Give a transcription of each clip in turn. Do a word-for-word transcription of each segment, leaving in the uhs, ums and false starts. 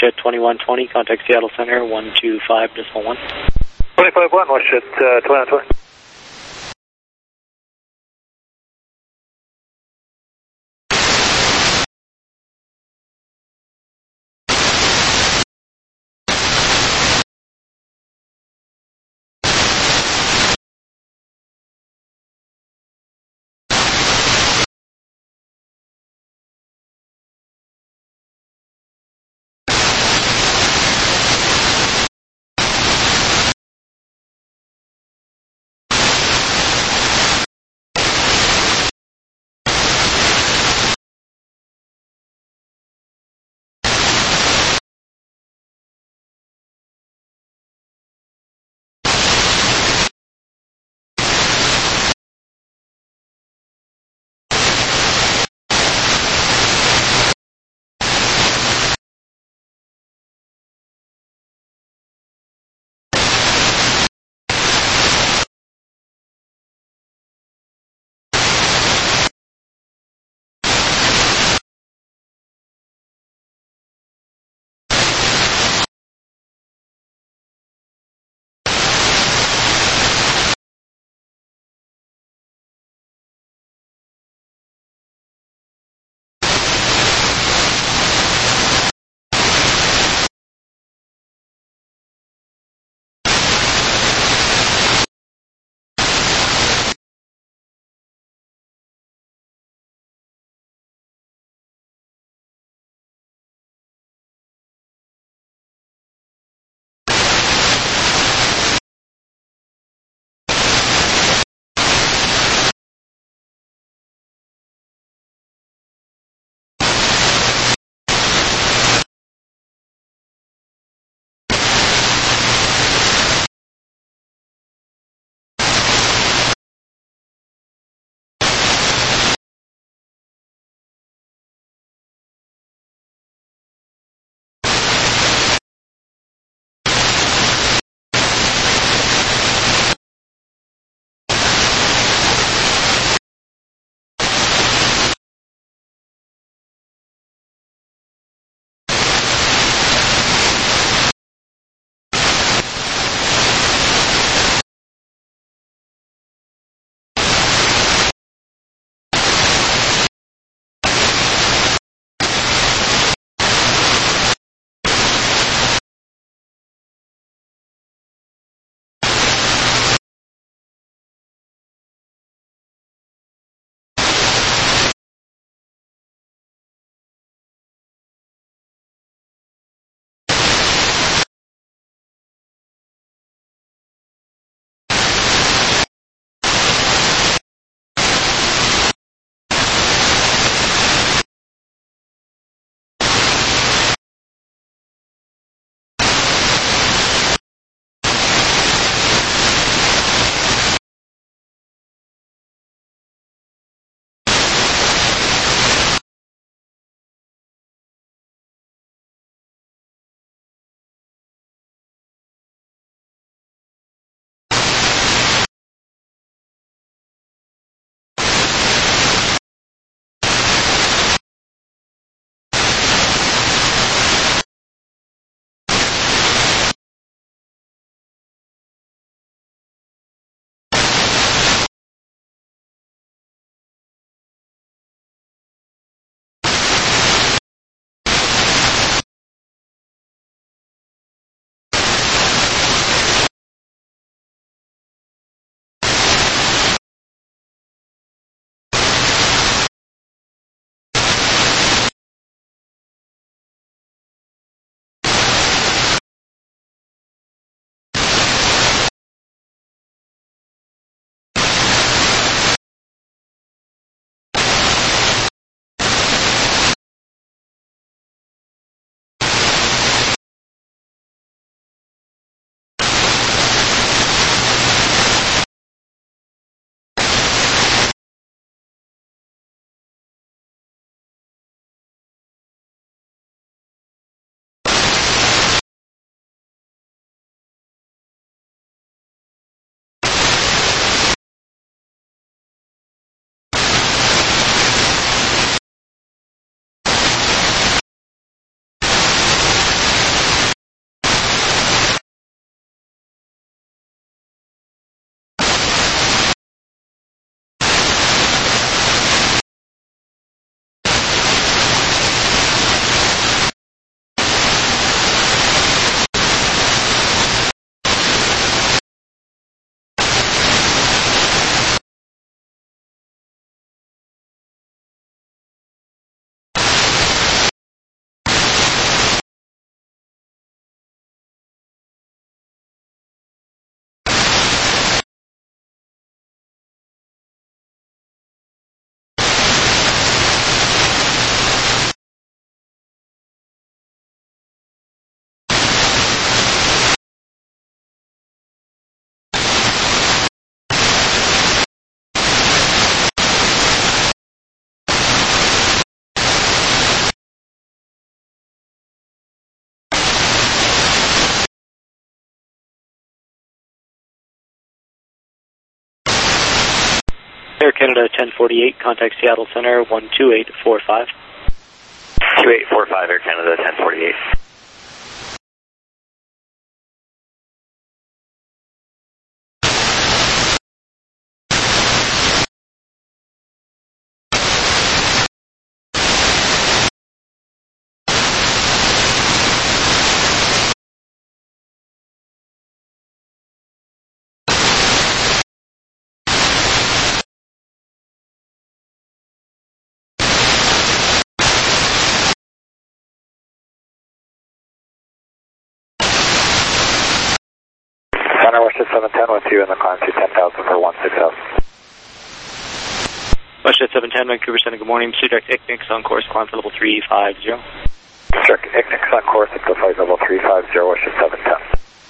WestJet twenty-one twenty, contact Seattle Center, one two five decimal one. twenty-five one, WestJet uh, twenty-one twenty. Air Canada ten forty-eight, contact Seattle Center one two eight four five. two eight four five, Air Canada ten forty-eight. Center Westjet seven ten with you in the climb to ten thousand for one six zero. Westjet seven ten, Vancouver Center, good morning. Pursuit direct I C N I C on course, climb to level three five zero. Direct I C N I C on course up to flight level three five zero, Westjet seven ten.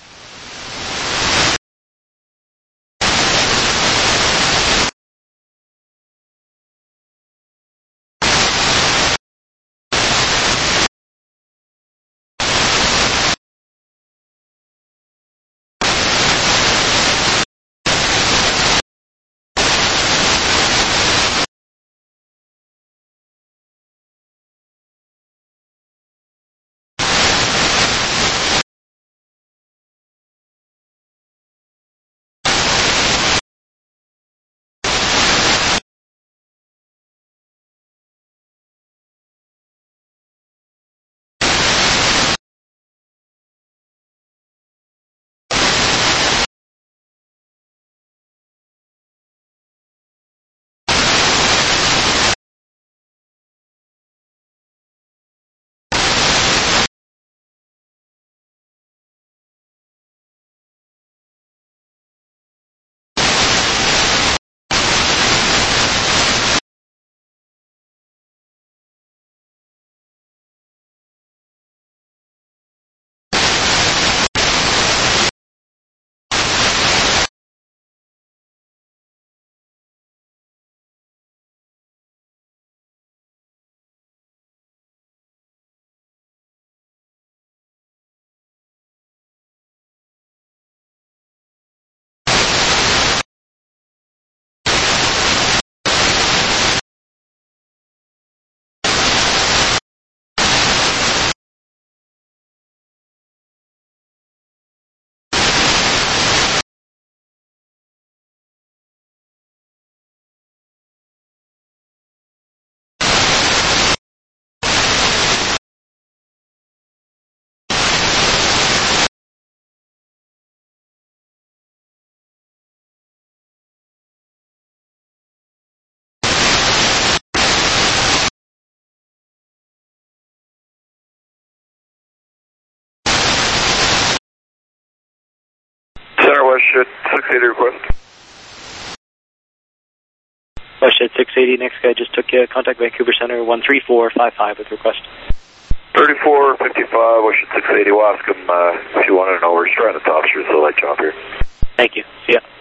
Center Westjet six eighty request. Westjet six eighty, next guy just took you, contact Vancouver Center one three four five five with request. thirty-four fifty-five, Westjet six eighty, we'll ask him uh, if you want to know. We're just trying to top shoot the light job here. Thank you, see ya.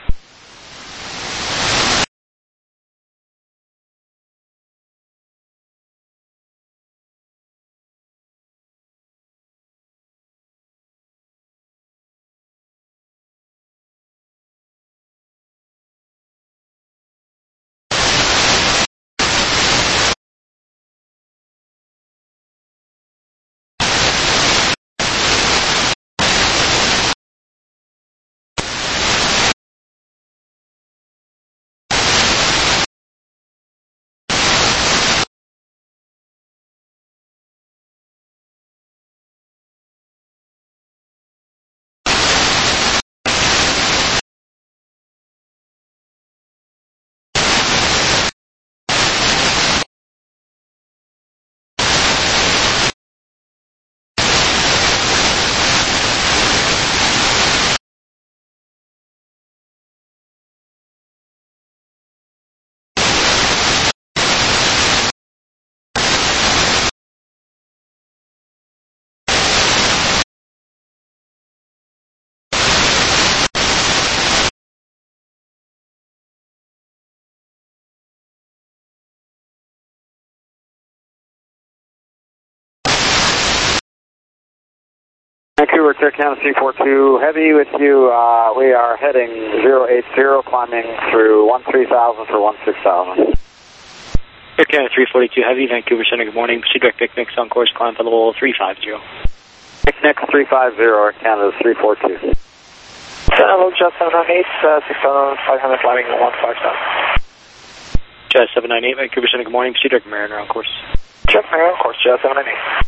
Vancouver, Air Canada three four two, heavy with you. Uh, we are heading zero eight zero, climbing through one three thousand for one six thousand. Air Canada three forty-two Heavy, Vancouver Center, good morning. Proceed direct picnics on course, climb for level three five zero. Picnic three five zero, Air Canada three four two. Hello, Jet seven nine eight, uh, six thousand five hundred, climbing one five seven. Jet seven nine eight, Vancouver Center, good morning. Proceed direct Mariner on course. Jet Mariner on course, Jet seven nine eight.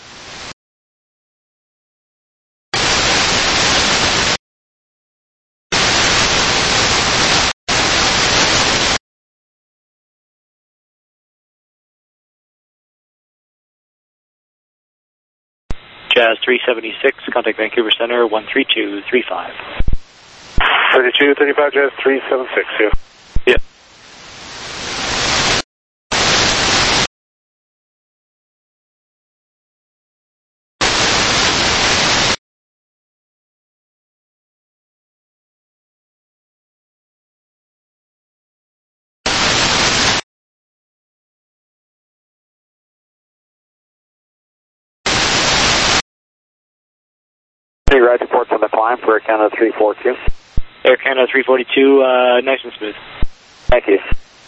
Jazz three seventy-six, contact Vancouver Center, one three two three five. thirty-two, thirty-five, Jazz three seventy-six, yeah. Yeah. Any ride reports on the climb for Air Canada three four two? Air Canada three forty-two, uh, nice and smooth. Thank you.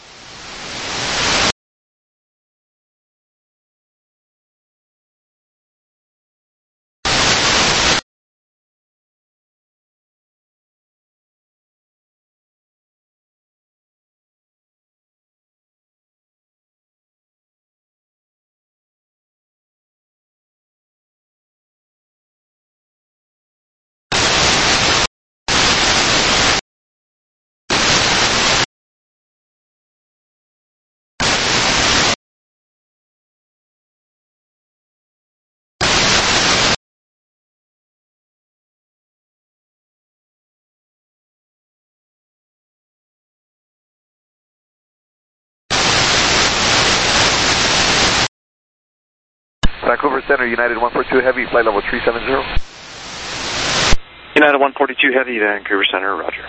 Vancouver Center, United one four two Heavy, flight level three seven zero. United one forty-two Heavy, Vancouver Center, roger.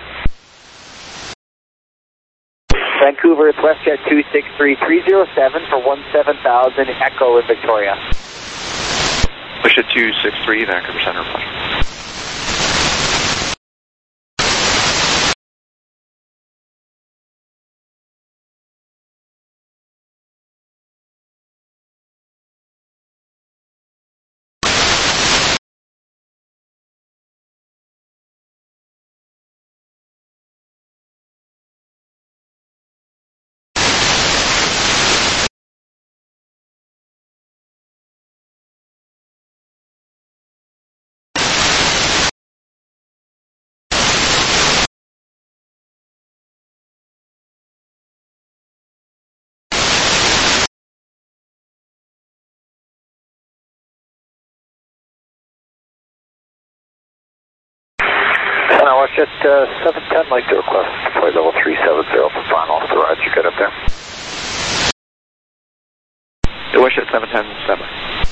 Vancouver, it's WestJet two six three three zero seven for one seven thousand, Echo in Victoria. WestJet two six three, Vancouver Center, roger. And I was just uh, seven ten, like to request flight level three seven zero for final authorized. You good up there? WestJet seven ten seven.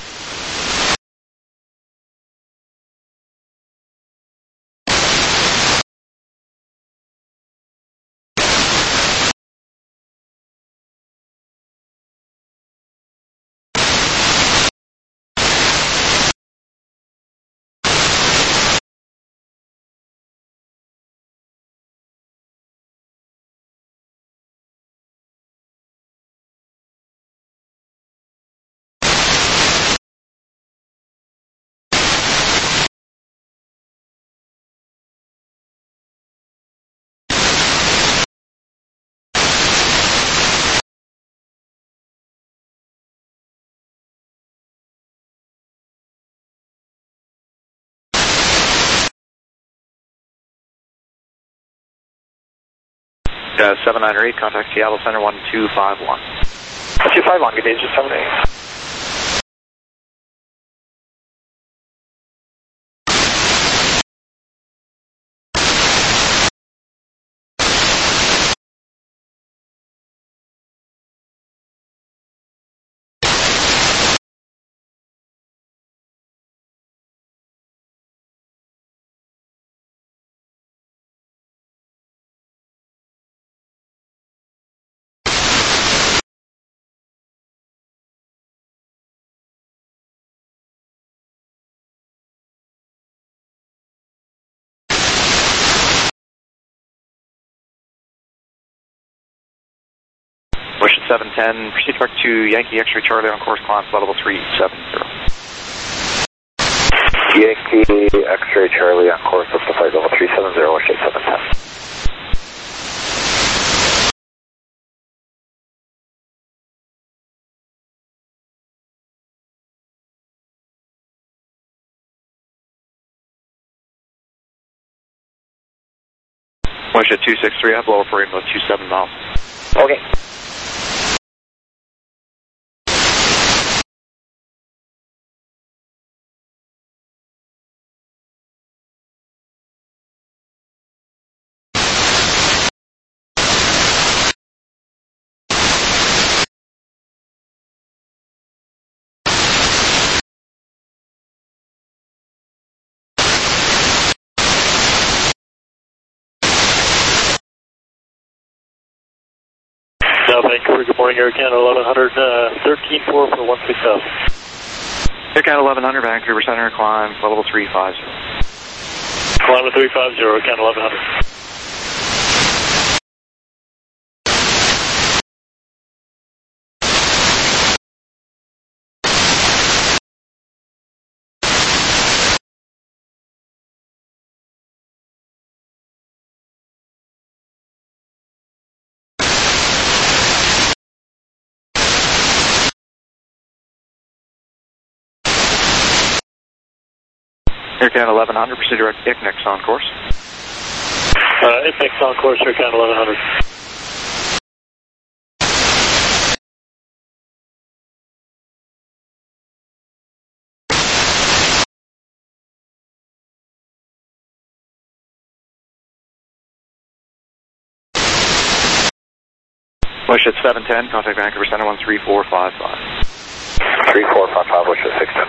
Jazz seven nine eight, contact Seattle Center one two five one. two five one, good day, Jet seven eight. Wish at seven ten, proceed direct to Yankee X-ray Charlie on course, climb flight level three seven zero. Yankee X-ray Charlie on course up to flight level three seven zero, wish at seven ten. Wish at two six three, up lower for Rainbow two seven miles. Okay. South Vancouver, good morning, Air Canada eleven hundred, uh, thirteen four for one six thousand. Air Canada eleven hundred, Vancouver Center, climb flight level three five zero. Climb to three five zero, Air Canada eleven hundred. Air Canada eleven hundred, proceed direct I C N I X on course. Uh, I C N I X on course, Air Canada eleven hundred. Wish at seven ten, contact Vancouver Center one three four five five. three four five five, wish at six ten.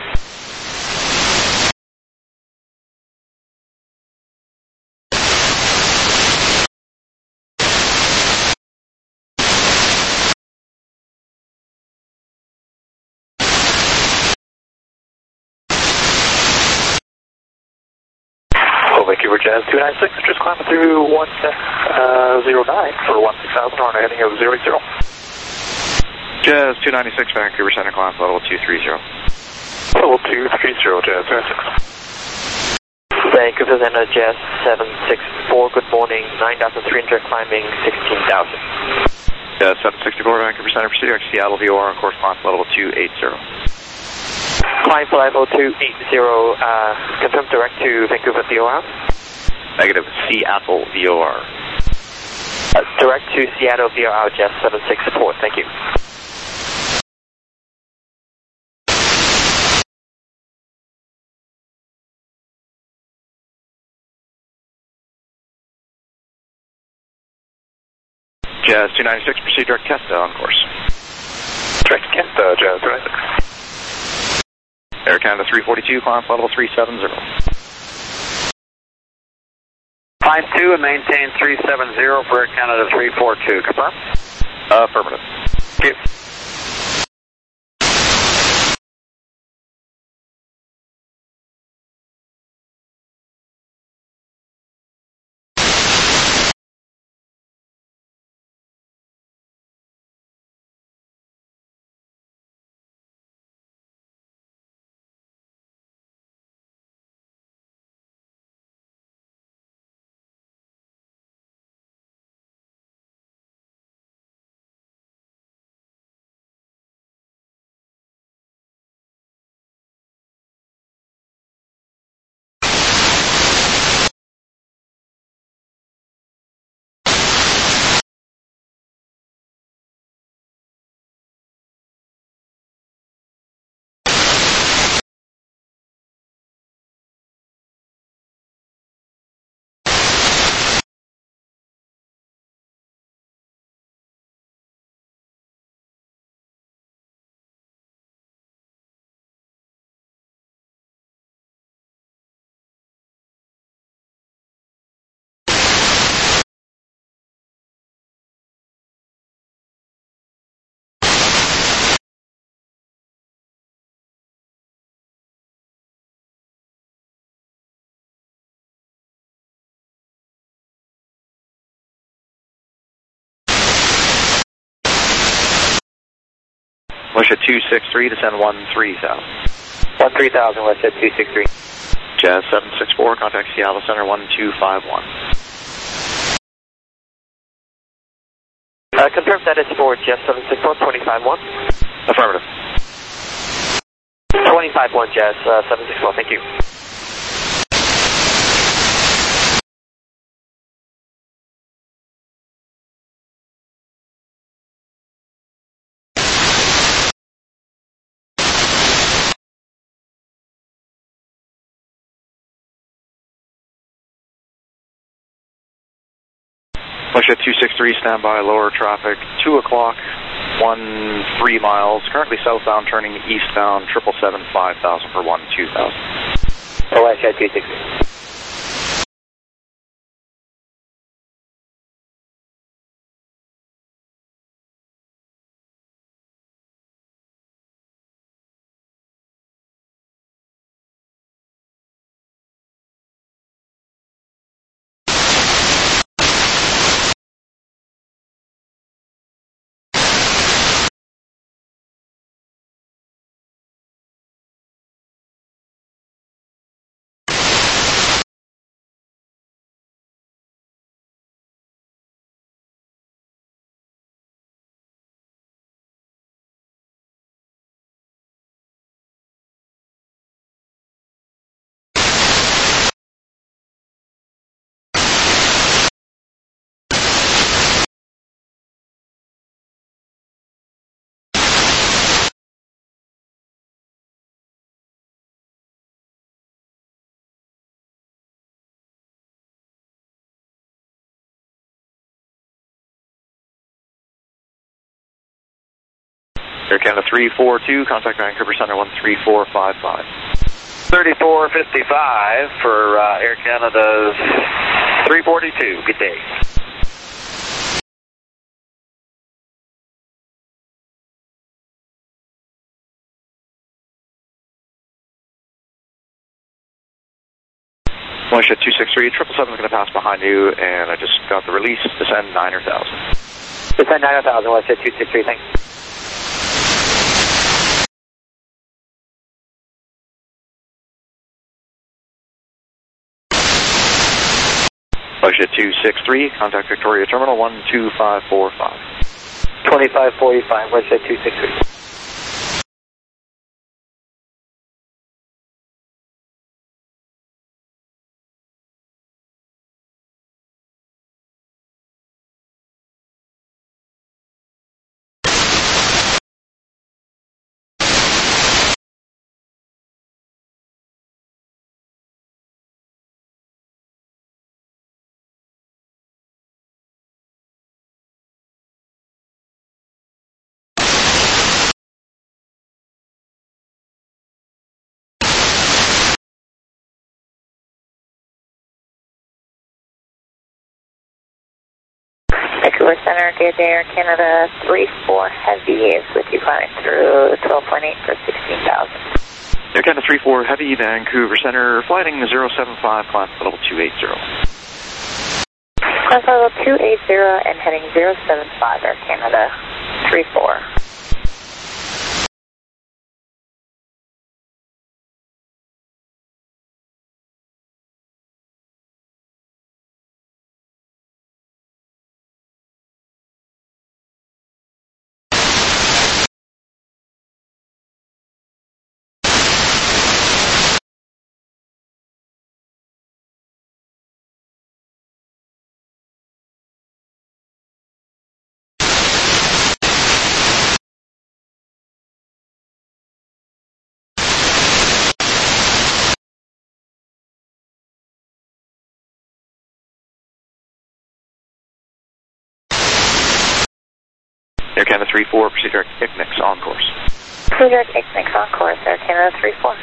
Vancouver Jazz two nine six, just climbing through one zero nine for one six thousand on a heading of zero zero. Jazz two ninety-six, Vancouver Center, climb flight level two three zero. Level two three zero, Jazz two nine six. Vancouver Center, Jazz seven six four, good morning, nine thousand three hundred, climbing sixteen thousand. Jazz seven sixty-four, Vancouver Center, proceed direct Seattle V O R on course, climb flight level two eight zero. Climb flight level two eight zero, uh, confirm direct to Vancouver V O R. Negative, Seattle V O R. Uh, direct to Seattle V O R, Jazz seven six four, thank you. Jazz two ninety-six, proceed direct Kesta on course. Direct Kesta, Jazz two ninety-six. Air Canada three forty-two, climb flight level three seven zero. Climb two and maintain three seven zero for Air Canada three four two. Confirm? Affirmative. Thank you. WestJet two six three, descend one three thousand. one three thousand, WestJet two six three. Jazz seven six four, contact Seattle Center one two five one. Uh, confirm that it's for Jazz seven six four, twenty-five one. Affirmative. twenty-five one, Jazz uh, seven six four, thank you. WestJet two six three, standby, lower traffic, two o'clock, one three miles, currently southbound, turning eastbound, triple seven five thousand for one two thousand. Oh, WestJet two six three. Air Canada three four two, contact Vancouver Center one three four five five. thirty-four fifty-five for uh, Air Canada's three forty-two. Good day. WestJet two six three, triple seven is going to pass behind you, and I just got the release, descend niner thousand. Descend niner thousand, WestJet two six three, thanks. WestJet two six three, contact Victoria Terminal one two five four five. twenty-five forty-five, WestJet two six three. Vancouver Center, good day, Air Canada three four Heavy is with you climbing through twelve point eight for sixteen thousand. Air Canada three four Heavy, Vancouver Center, flighting zero seven five, climb level two eight zero. Climb level two eight zero and heading zero seven five, Air Canada three four. Air Canada three four, proceed direct I C N I X on course. Proceed direct I C N I X on course, Air Canada three four.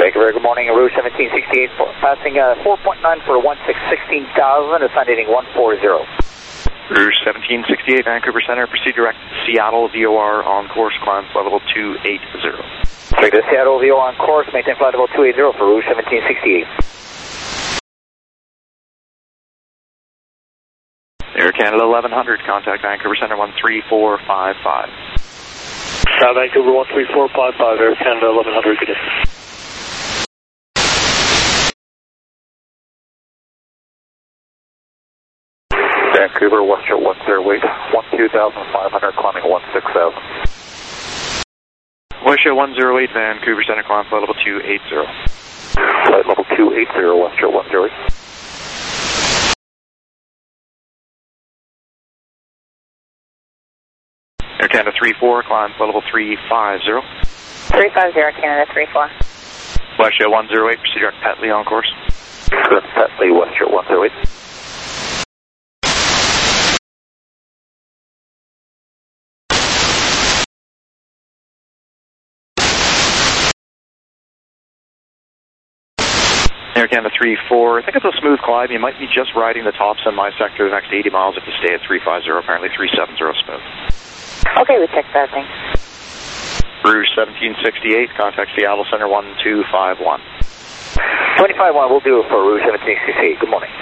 Vancouver, good morning, Rouge seventeen sixty-eight, passing uh, four point nine for one six sixteen thousand, ascending one forty. Rouge seventeen sixty-eight, Vancouver Center, proceed direct to Seattle, V O R on course, climb flight level two eighty. Take the Seattle V O R on course, maintain flight level two eighty for Rouge seventeen sixty-eight. Air Canada eleven hundred, contact Vancouver Center one three four five five. South Vancouver one three four five five, Air Canada eleven hundred, good day. Vancouver, Westjet one zero eight, one two thousand five hundred, climbing one six thousand. Westjet one zero eight, Vancouver Center, climb flight level two eighty. Flight level two eighty, Westjet one zero eight. Air Canada three four, climb flight level three fifty. three five zero, Canada three four. Westjet one zero eight, proceed direct Petley on course. Good, Petley, Westjet one zero eight. Air Canada three four, I think it's a smooth climb. You might be just riding the tops on my sector the next eighty miles if you stay at three fifty, apparently three seventy smooth. Okay, we checked that, thanks. Rouge seventeen sixty-eight, contact Seattle Center one two five one. twenty-five one, we'll do it for Rouge seventeen sixty-eight, good morning.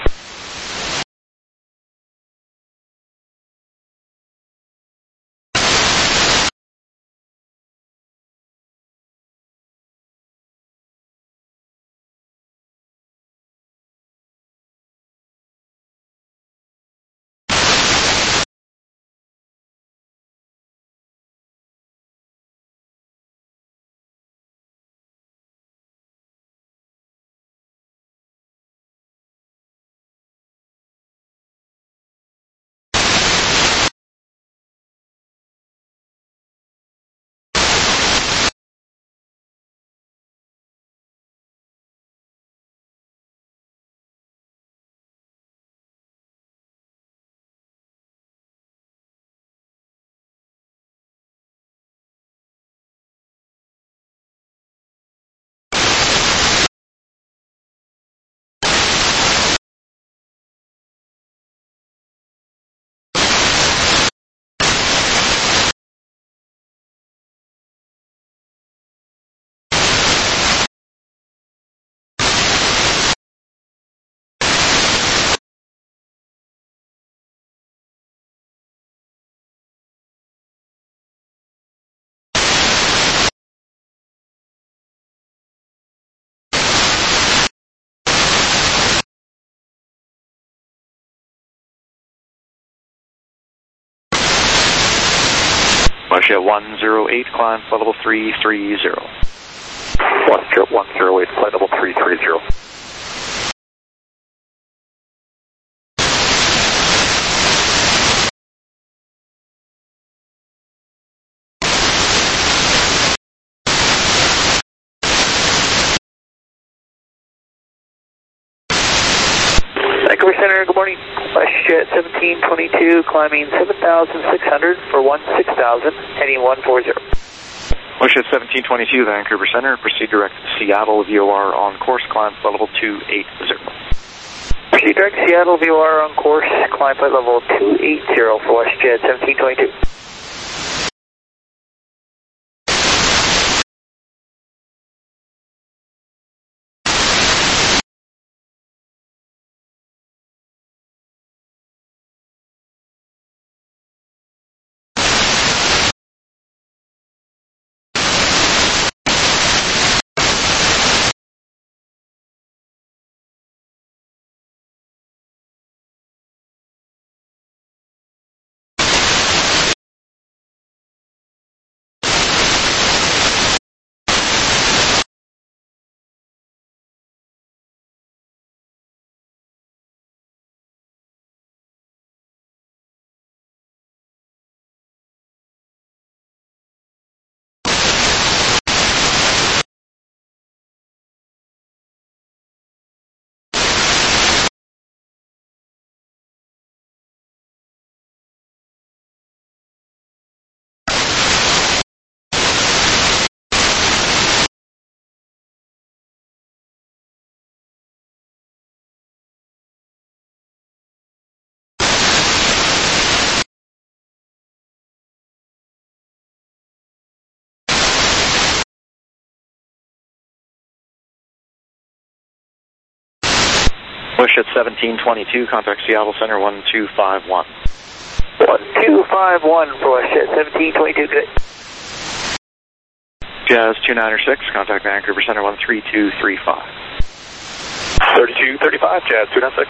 Westjet one zero eight, climb flight level three thirty. Westjet one zero eight, flight level three thirty. Vancouver Center, good morning. Westjet seventeen twenty-two, climbing seven thousand six hundred for one six thousand, heading one forty. Westjet seventeen twenty-two, Vancouver Center, proceed direct to Seattle, V O R on course, climb flight level two eighty. Proceed direct Seattle, V O R on course, climb flight level two eighty for Westjet seventeen twenty-two. WestJet seventeen twenty-two, contact Seattle Center one two five one. one two five one for WestJet seventeen twenty-two, good. Jazz two nine six, contact Vancouver Center one three two three five. thirty-two thirty-five, Jazz two nine six.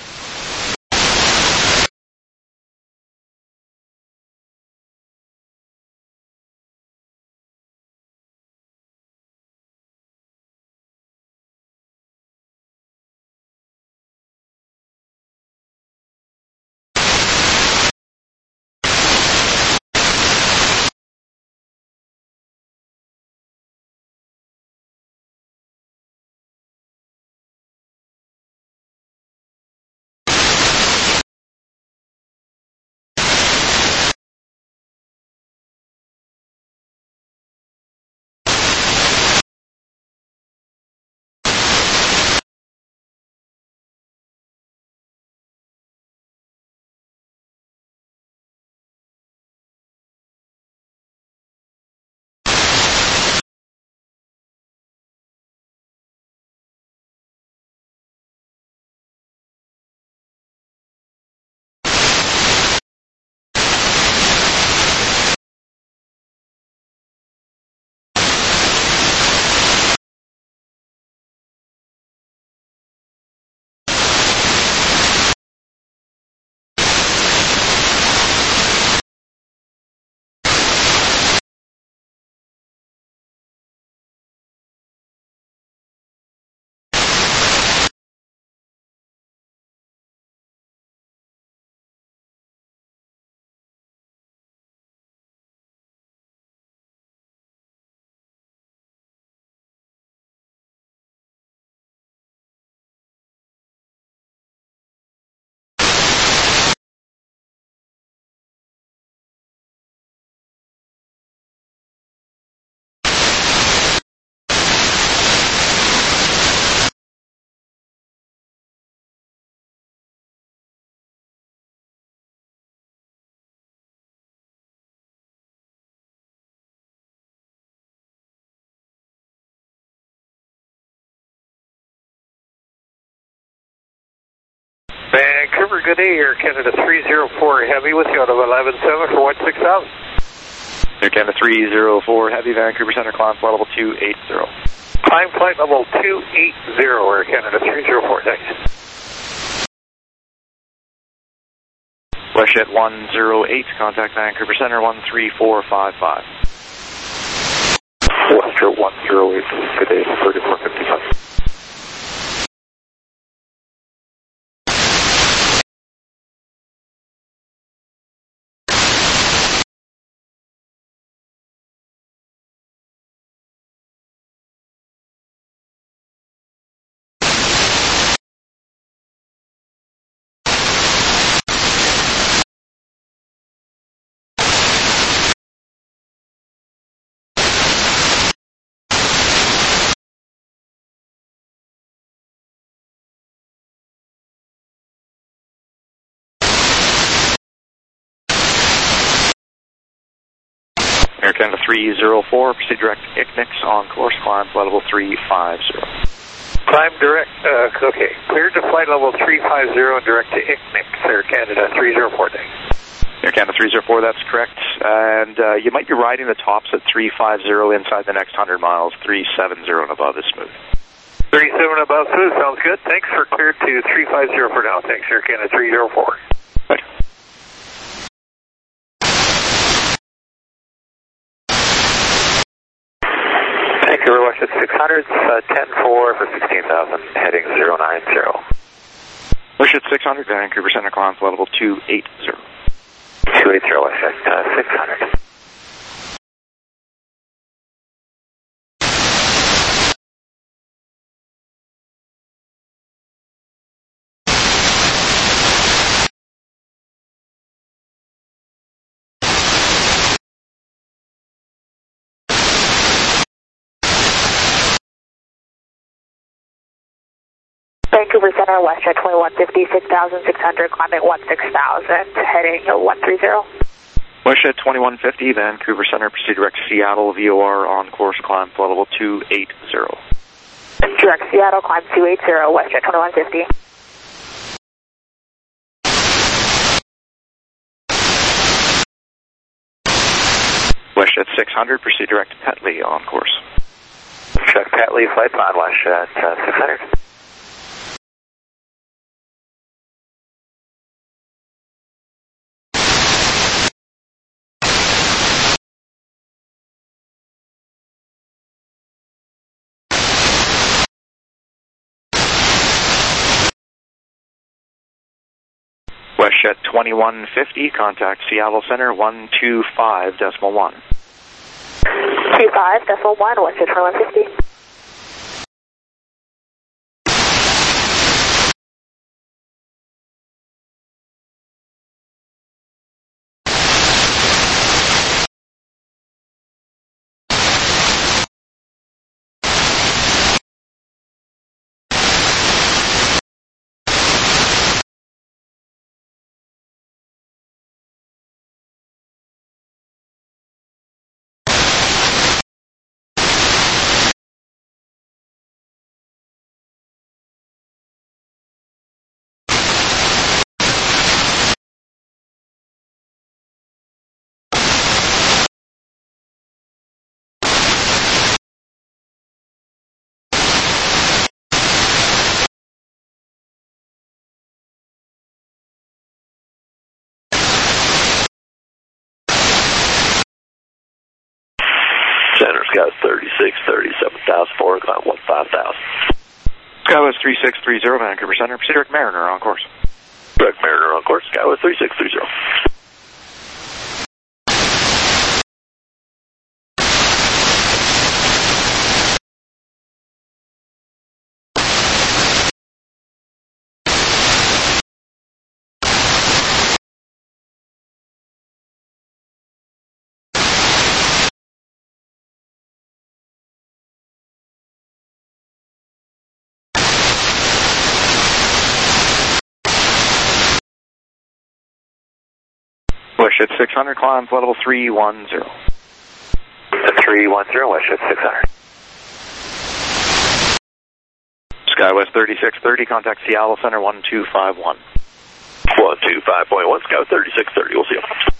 Vancouver, good day, Air Canada three zero four Heavy with you out of eleven seven for one six thousand. Air Canada three zero four Heavy, Vancouver Center, climb flight level two eighty. Climb flight level two eighty, Air Canada three zero four, thanks. WestJet one zero eight, contact Vancouver Center one three four five five. WestJet one zero eight, good day, thirty-four fifty-five. Air Canada three zero four, proceed direct I C N I C on course, climb flight level three five zero. Climb direct, uh, okay, cleared to flight level three five zero and direct to I C N I C, Air Canada three zero four, thanks. Air Canada three zero four, that's correct. And uh, you might be riding the tops at three five zero inside the next one hundred miles. three seven zero and above is smooth. three seven above smooth, sounds good. Thanks for clear to three five zero for now. Thanks, Air Canada three zero four. Right. Vancouver WestJet six hundred, uh, ten four for sixteen thousand, heading zero nine zero. WestJet six hundred, Vancouver Center, climb flight level two eighty. two eighty, WestJet uh, six hundred. Vancouver Center, WestJet twenty-one fifty, six thousand six hundred, climbing one six thousand, heading one three zero. WestJet twenty-one fifty, Vancouver Center, proceed direct Seattle, V O R on course, climb flight level two eighty. Direct Seattle, climb two eighty, WestJet twenty-one fifty. WestJet six hundred, proceed direct to Petley on course. Check Petley, flight plan WestJet uh, six hundred. WestJet twenty-one fifty, contact Seattle Center one two five decimal one. two five decimal one, WestJet twenty-one fifty. Center Sky thirty-six thirty-seven thousand four, climb one five thousand. Skywest three six three zero, Vancouver Center, proceed direct Mariner on course. Direct Mariner on course, Skywest three six three zero. WestJet six hundred, climb level three one zero. three one zero, WestJet six hundred. Skywest thirty-six thirty, contact Seattle Center one two five one. one two five point one, Skywest thirty-six thirty, we'll see you.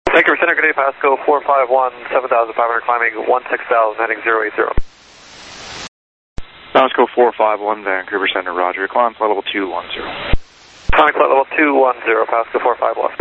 Vancouver Center, good day, Pasco four five one, seven thousand five hundred, climbing one six thousand, heading zero eight zero. Pasco four five one, Vancouver Center, roger. Climb flight level two one zero. Climbing flight level two one zero, Pasco four five one.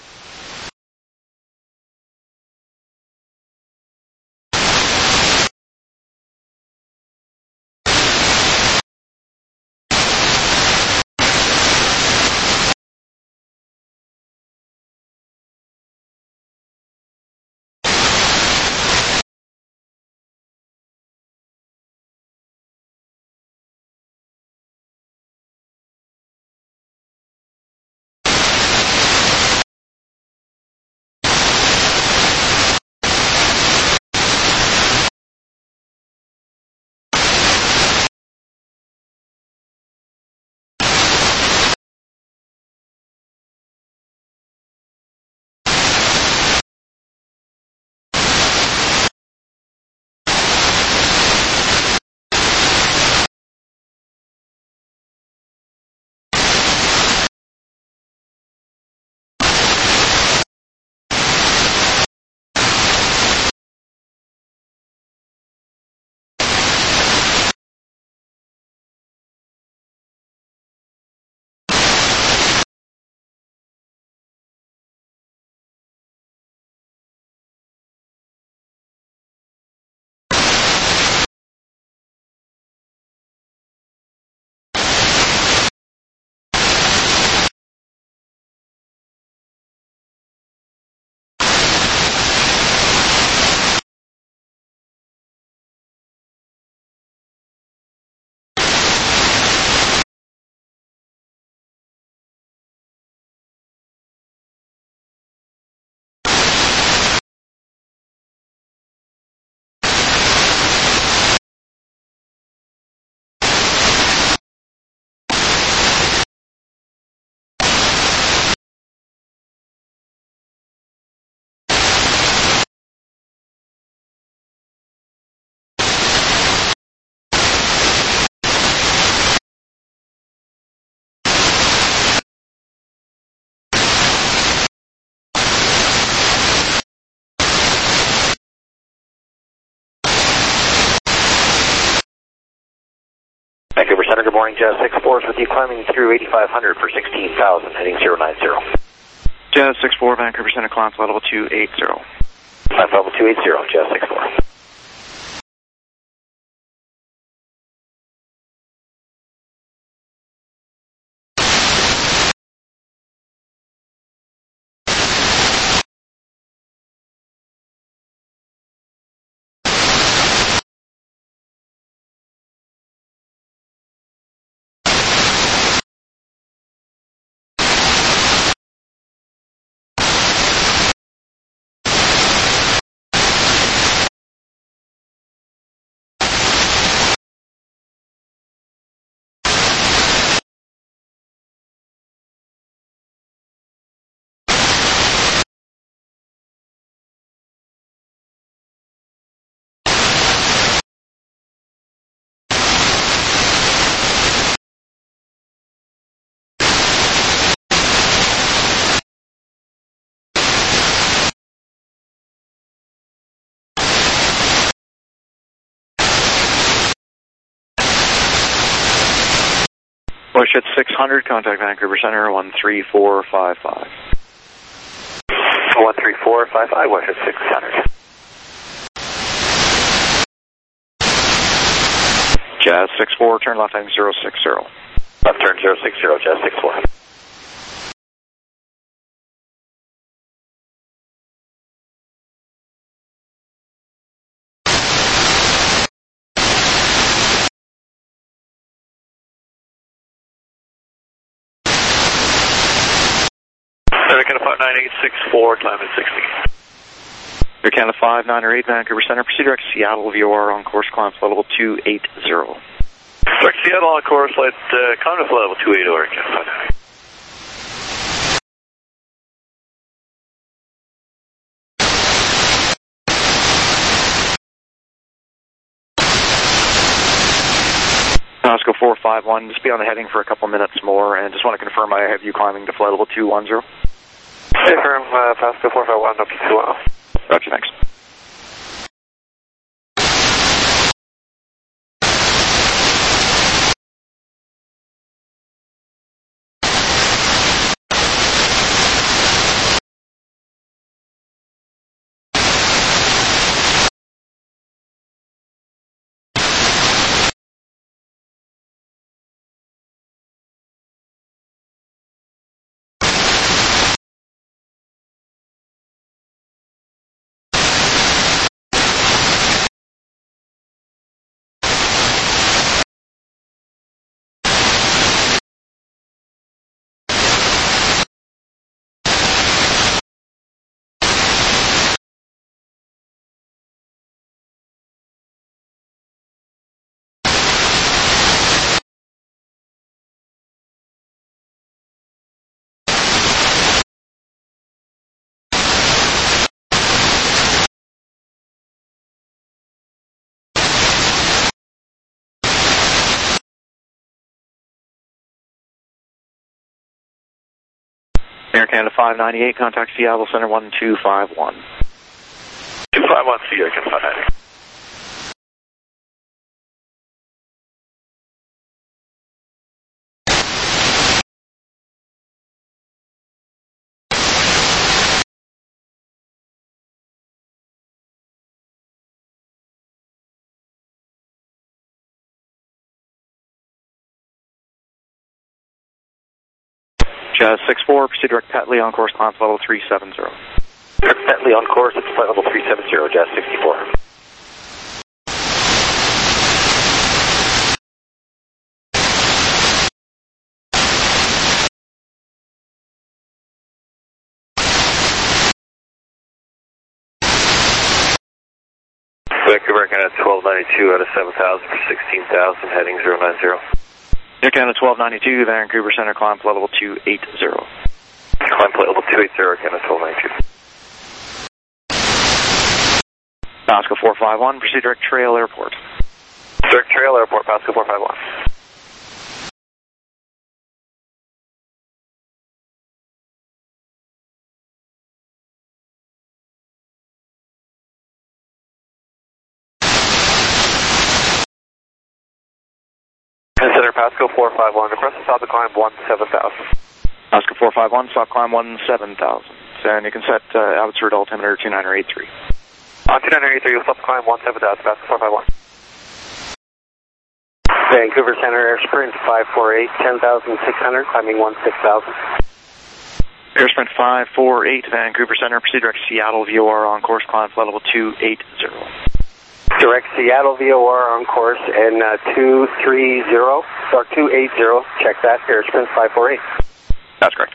Vancouver Center, good morning, Jazz six four is with you, climbing through eighty-five hundred for sixteen thousand, heading zero nine zero. Jazz six four, Vancouver Center, climb flight level two eight zero. Climb level two eight zero, Jazz six four. Bush at six hundred, contact Vancouver Center, one three four five five. one three four five five, Bush at six hundred. Jazz six four, turn left heading zero six zero. Left turn zero six zero, Jazz six four. nine eight six four, climb at sixty. Air Canada five nine or eight, Vancouver Center, proceed direct Seattle, V O R on course, climb flight level two eight zero. Direct Seattle on course, flight, uh, climb to flight level two eight zero, Air Canada five nine. Pasco four five one, just be on the heading for a couple minutes more, and just want to confirm I have you climbing to flight level two one zero. Confirm, uh, Pascal four five one, up to two miles. Roger, thanks. Air Canada five ninety-eight, contact Seattle Center one two five one. two five one, see you, Air Canada five ninety-eight. Jazz six four, proceed direct Petley on course, climb level three seven zero. Direct Petley on course, it's flight level three seven zero, Jazz sixty-four. Vancouver, Air Canada twelve ninety-two out of seven thousand for sixteen thousand, heading zero nine zero. Air Canada twelve ninety-two, Vancouver Center, climb level two eight zero. Climb flight level two eighty, Air Canada twelve ninety-two. Pascal four five one, proceed direct Trail Airport. Direct Trail Airport, Pascal four five one. Consider Pascal four five one, request to stop the climb one seven thousand. Pascal four five one, stop climb one seven thousand. And you can set uh, altitude altimeter two nine eight three. On two nine eight three, you'll stop the climb one seven thousand, Pascal four five one. Vancouver Center Air Sprint five four eight, ten thousand six hundred, climbing one six thousand. Air Sprint five four eight, Vancouver Center, proceed direct Seattle V O R on course, climb flight level two eight zero. Direct Seattle V O R on course and uh, two three zero, or two eight zero, check that, Air Sprint five four eight. That's correct.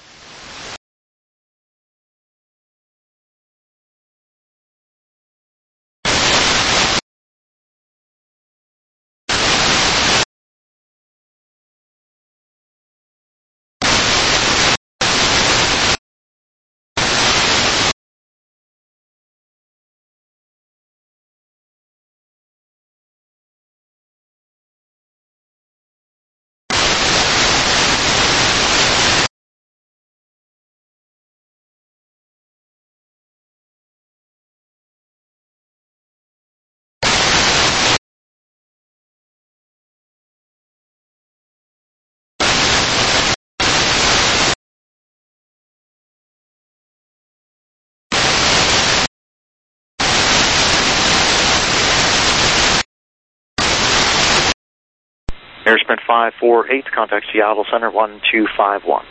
Air Sprint five four eight, contact Seattle Center one two five one.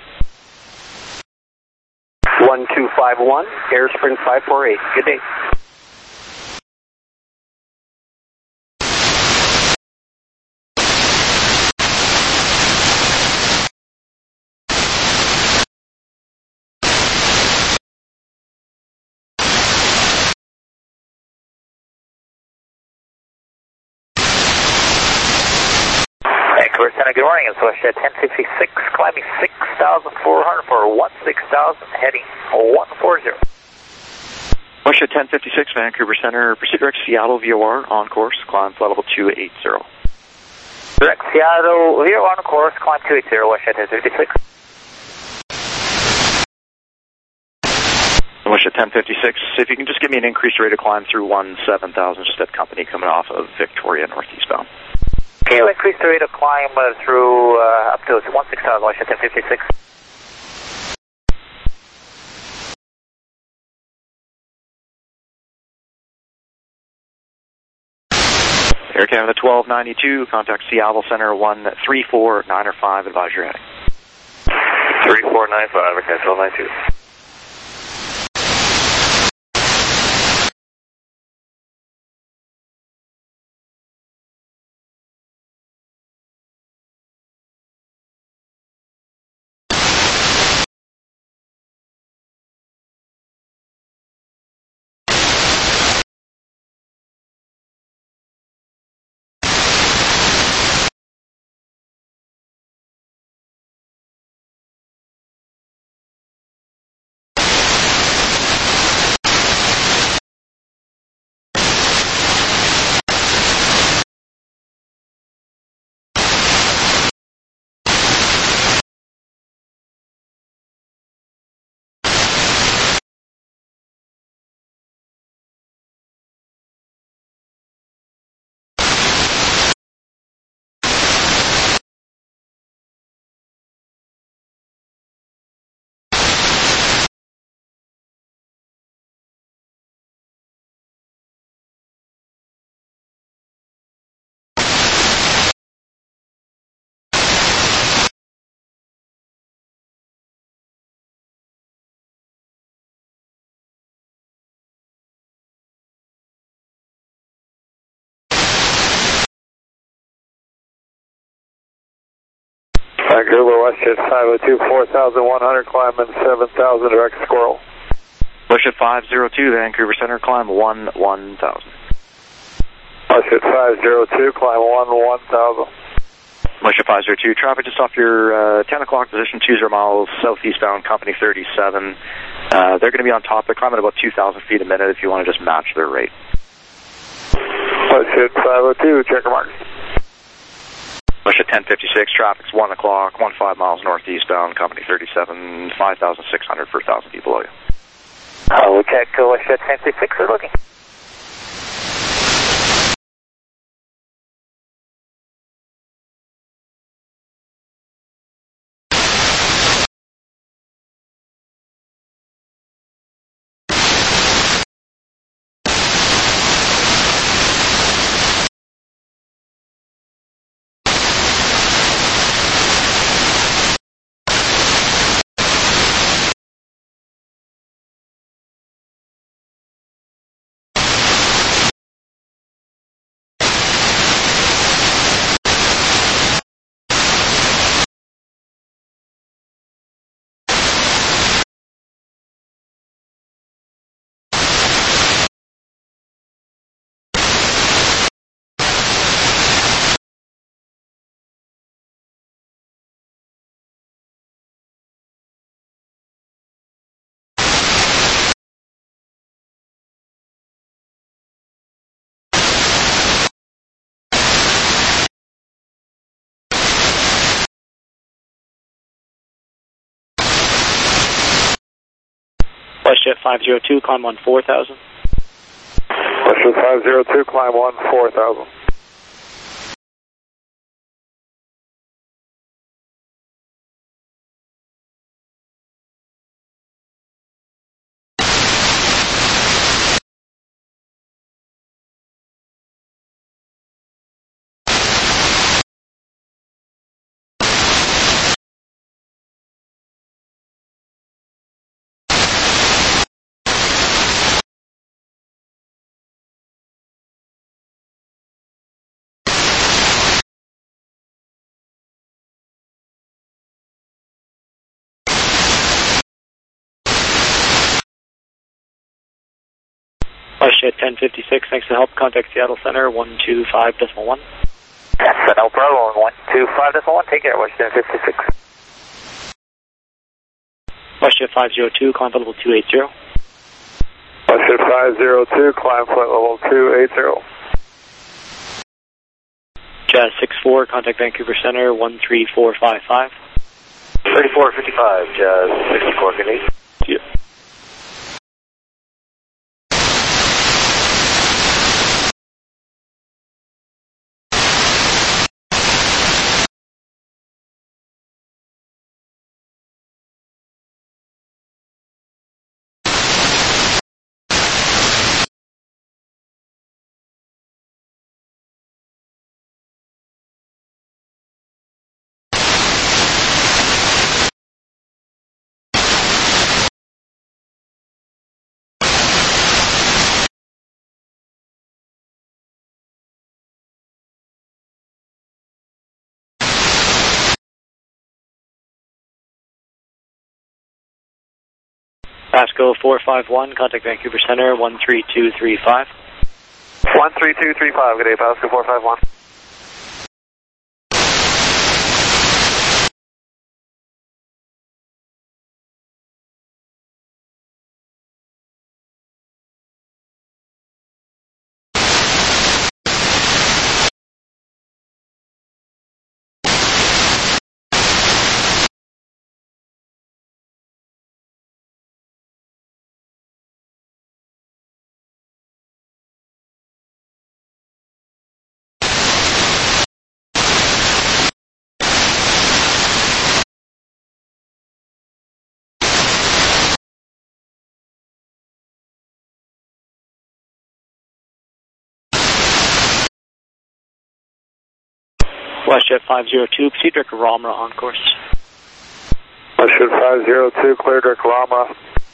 one two five one, Air Sprint five four eight. Good day. Vancouver Center, good morning. It's WestJet ten fifty-six, climbing six thousand four hundred for one six thousand, heading one four zero. WestJet ten fifty-six, Vancouver Center, proceed direct Seattle V O R on course, climb flight level two eight zero. Direct Seattle V O R on course, climb two eight zero, WestJet ten fifty-six. Militia ten fifty-six, if you can just give me an increased rate of climb through one seven thousand, just at company coming off of Victoria northeastbound. Okay, we'll increase the rate of climb uh, through uh, up to one six thousand, Militia ten fifty-six. Air Canada twelve ninety-two, contact Seattle Center one three four nine five, advise your heading. three four nine five, okay, twelve ninety-two. Vancouver, Westjet five oh two, four thousand one hundred, climbing seven thousand, direct Squirrel. Westjet five oh two, Vancouver Center, climb one one thousand. Westjet five oh two, climb one one thousand. Militia five oh two, traffic just off your uh, ten o'clock position, two zero miles, southeastbound, company thirty-seven. Uh, they're going to be on top. They're climbing about two thousand feet a minute if you want to just match their rate. Westjet five oh two, checker mark. Militia ten fifty-six, traffic's one o'clock, one five miles northeastbound, company thirty-seven, five thousand six hundred for one thousand feet below you. Uh, we'll check uh, Westjet ten fifty-six, we're looking. Westjet five oh two, climb on four thousand. Westjet five oh two, climb one four thousand. Westjet ten fifty-six, thanks for the help. Contact Seattle Center one two five decimal one. That's no problem. one two five decimal one, take care, Westjet ten fifty-six. Westjet five oh two, climb flight level two eighty. Westjet five oh two, climb flight level two eighty. Jazz six four, contact Vancouver Center one three four five five. thirty-four fifty-five, Jazz sixty-four, good night. Yeah. Pasco four five one, contact Vancouver Center one three two three five. one three two three five, good day, Pasco four five one. WestJet five zero two, proceed direct to Ramra on course. WestJet five zero two, clear direct Ramra.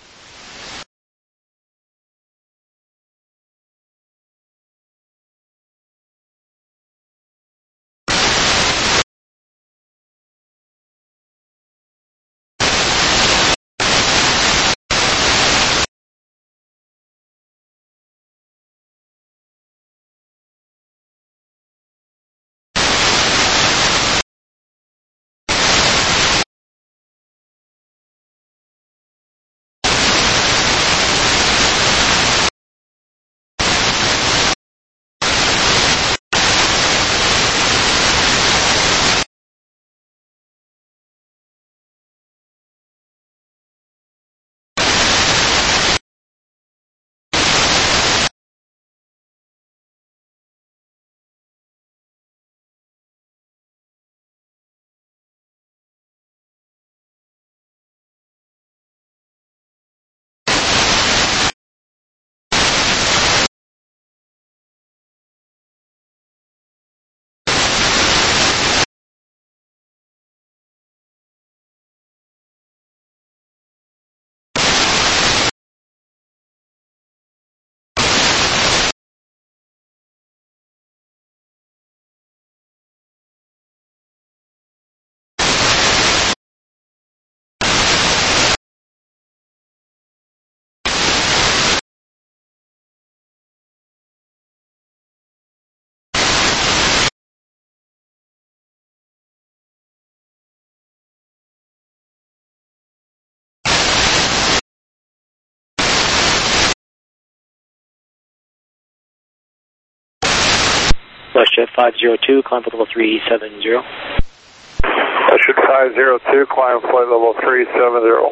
WestJet five zero two, climb flight level three seven zero. WestJet five zero two, climb flight level three seven zero.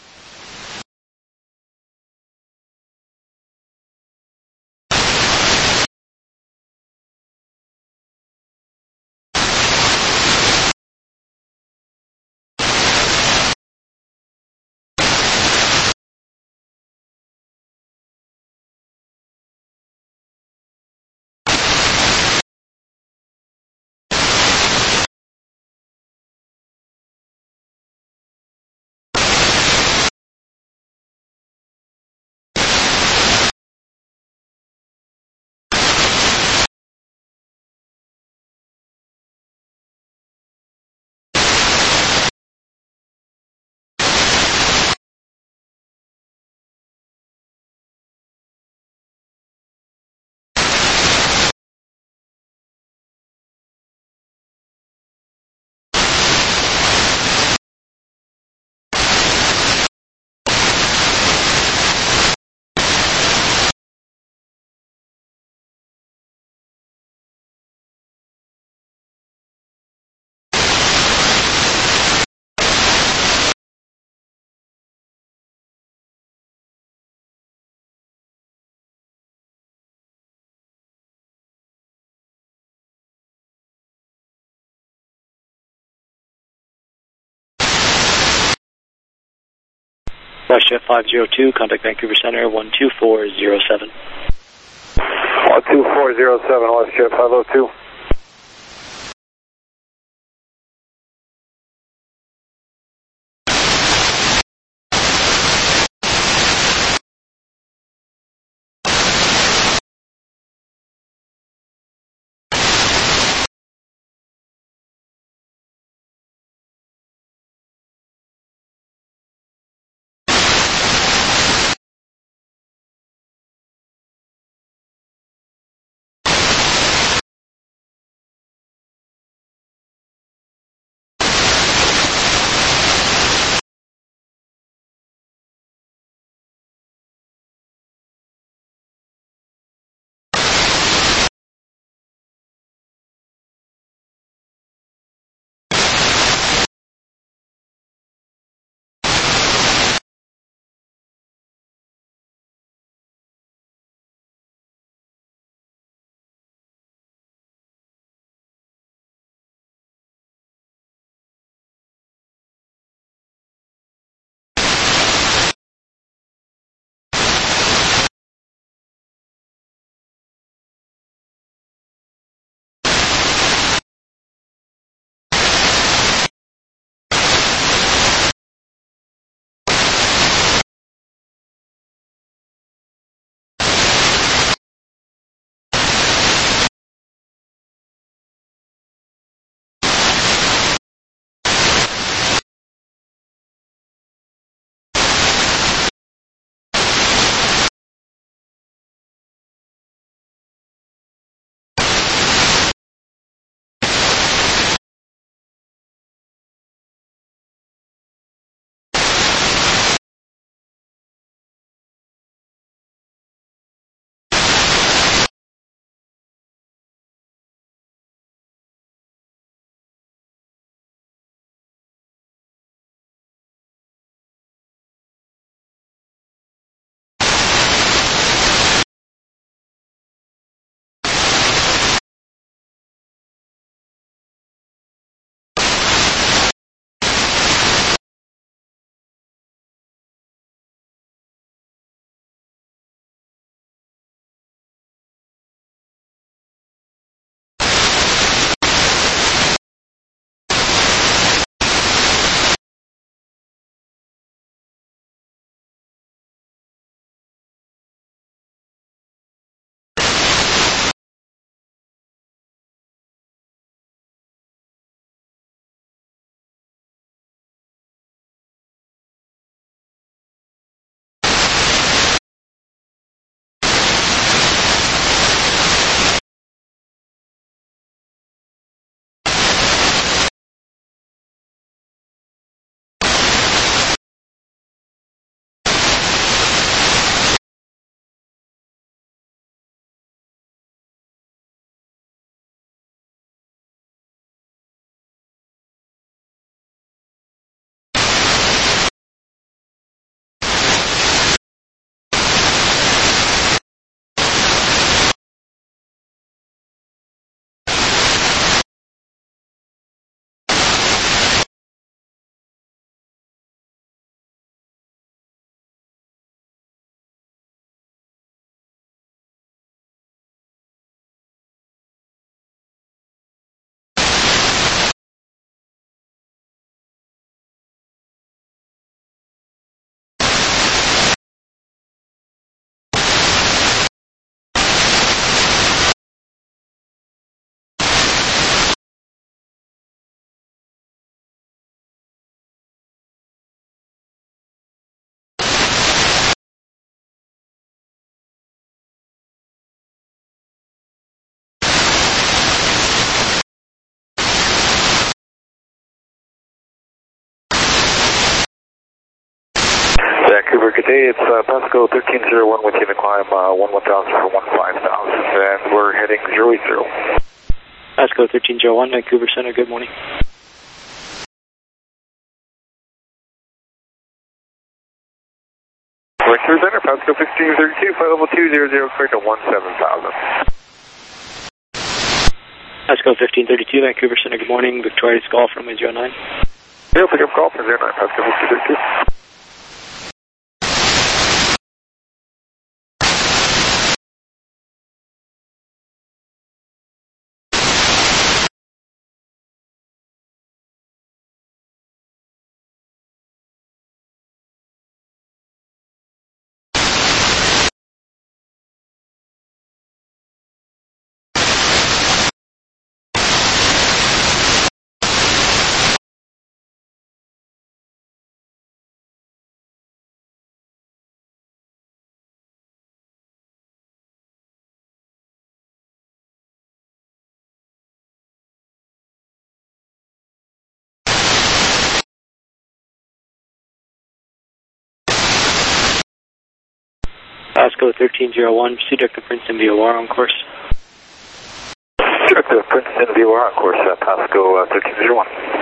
WestJet five zero two, contact Vancouver Center one two four zero seven. one two four zero seven, WestJet five zero two. Vancouver, good day. It's uh, Pasco thirteen zero one with you to climb uh, one one thousand for one five thousand, and we're heading zero eight zero. Pasco thirteen zero one, Vancouver Center, good morning. Vancouver Center, Pasco fifteen thirty-two, flight level two zero zero, cleared to one seven thousand. Pasco fifteen thirty-two, Vancouver Center, good morning. Victoria's Golf, runway zero nine. Yeah, pick up call from zero nine, Pasco fifteen thirty-two. Pasco thirteen zero one, proceed direct to Princeton V O R on course. Direct to Princeton V O R on course, uh, Pasco uh, thirteen zero one.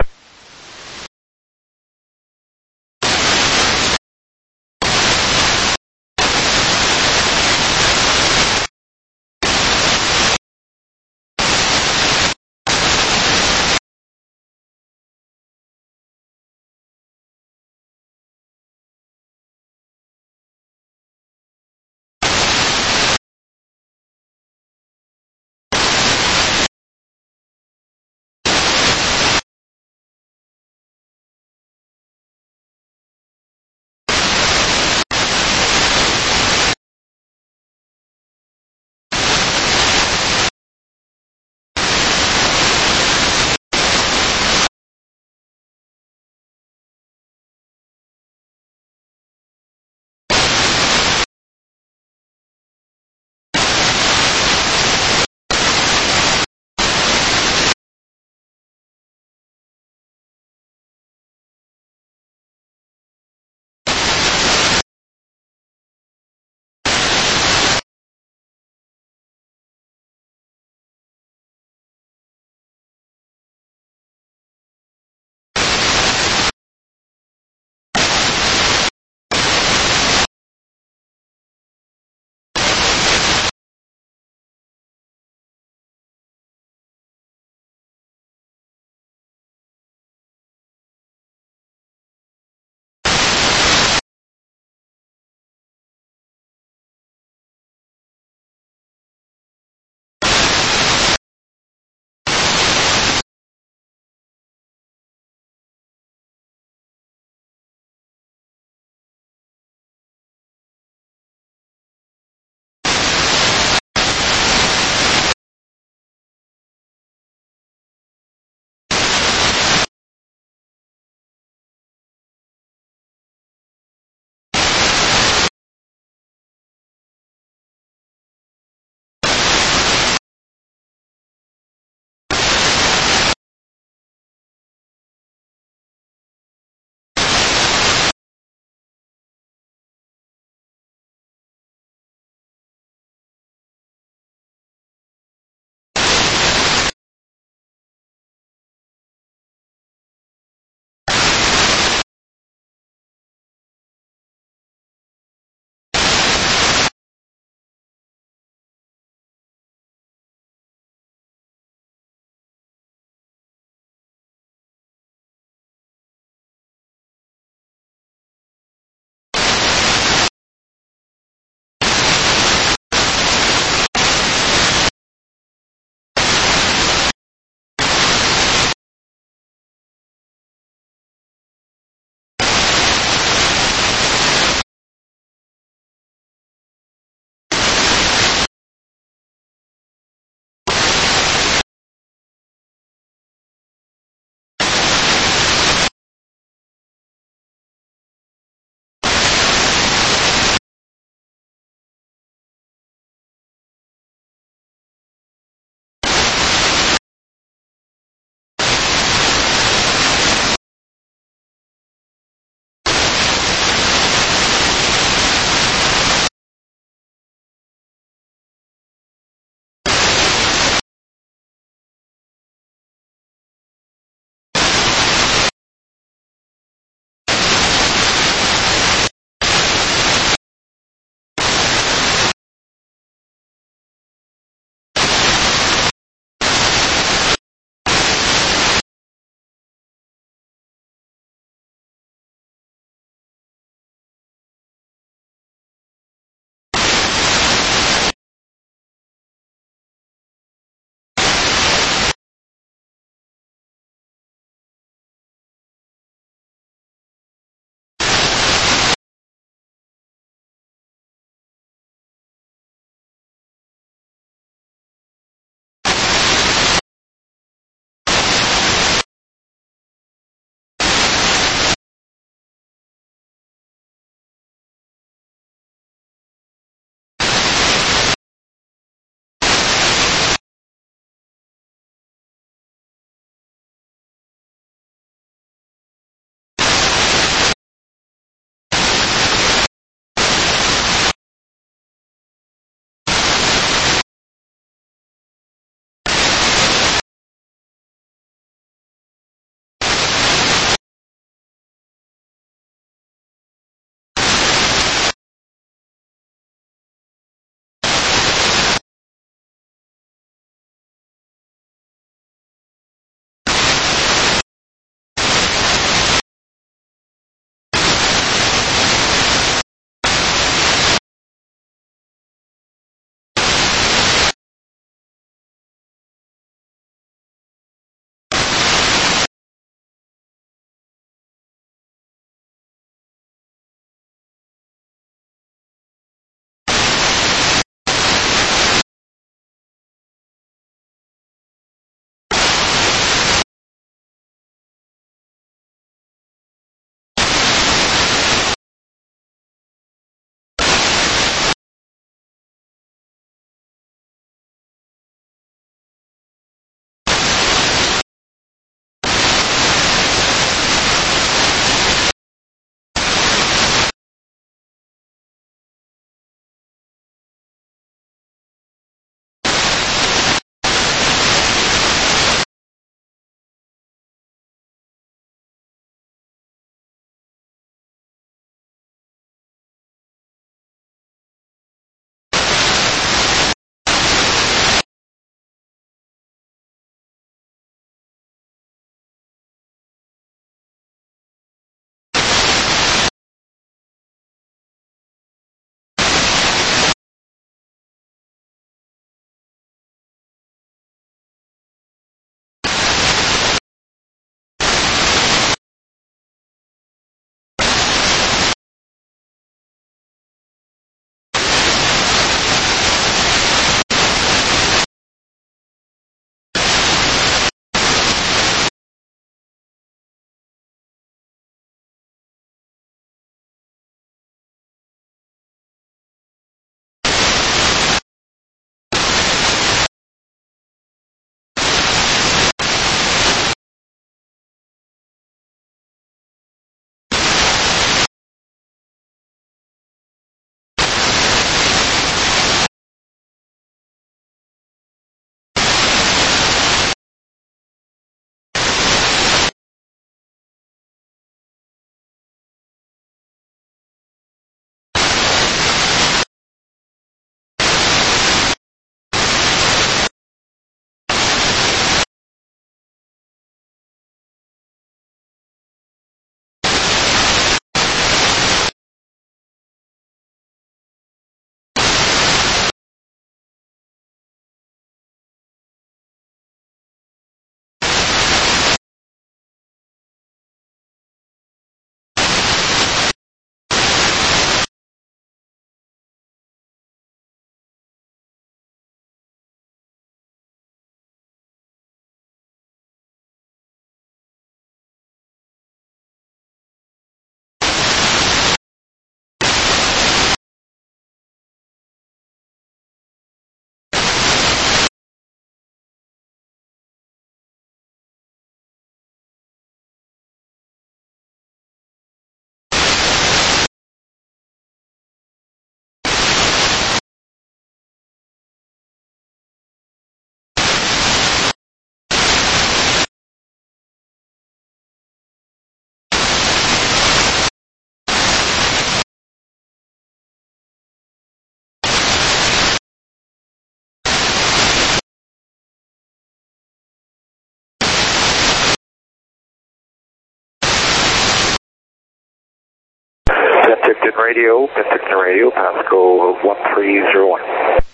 radio, Penticton radio, Pasco one three zero one.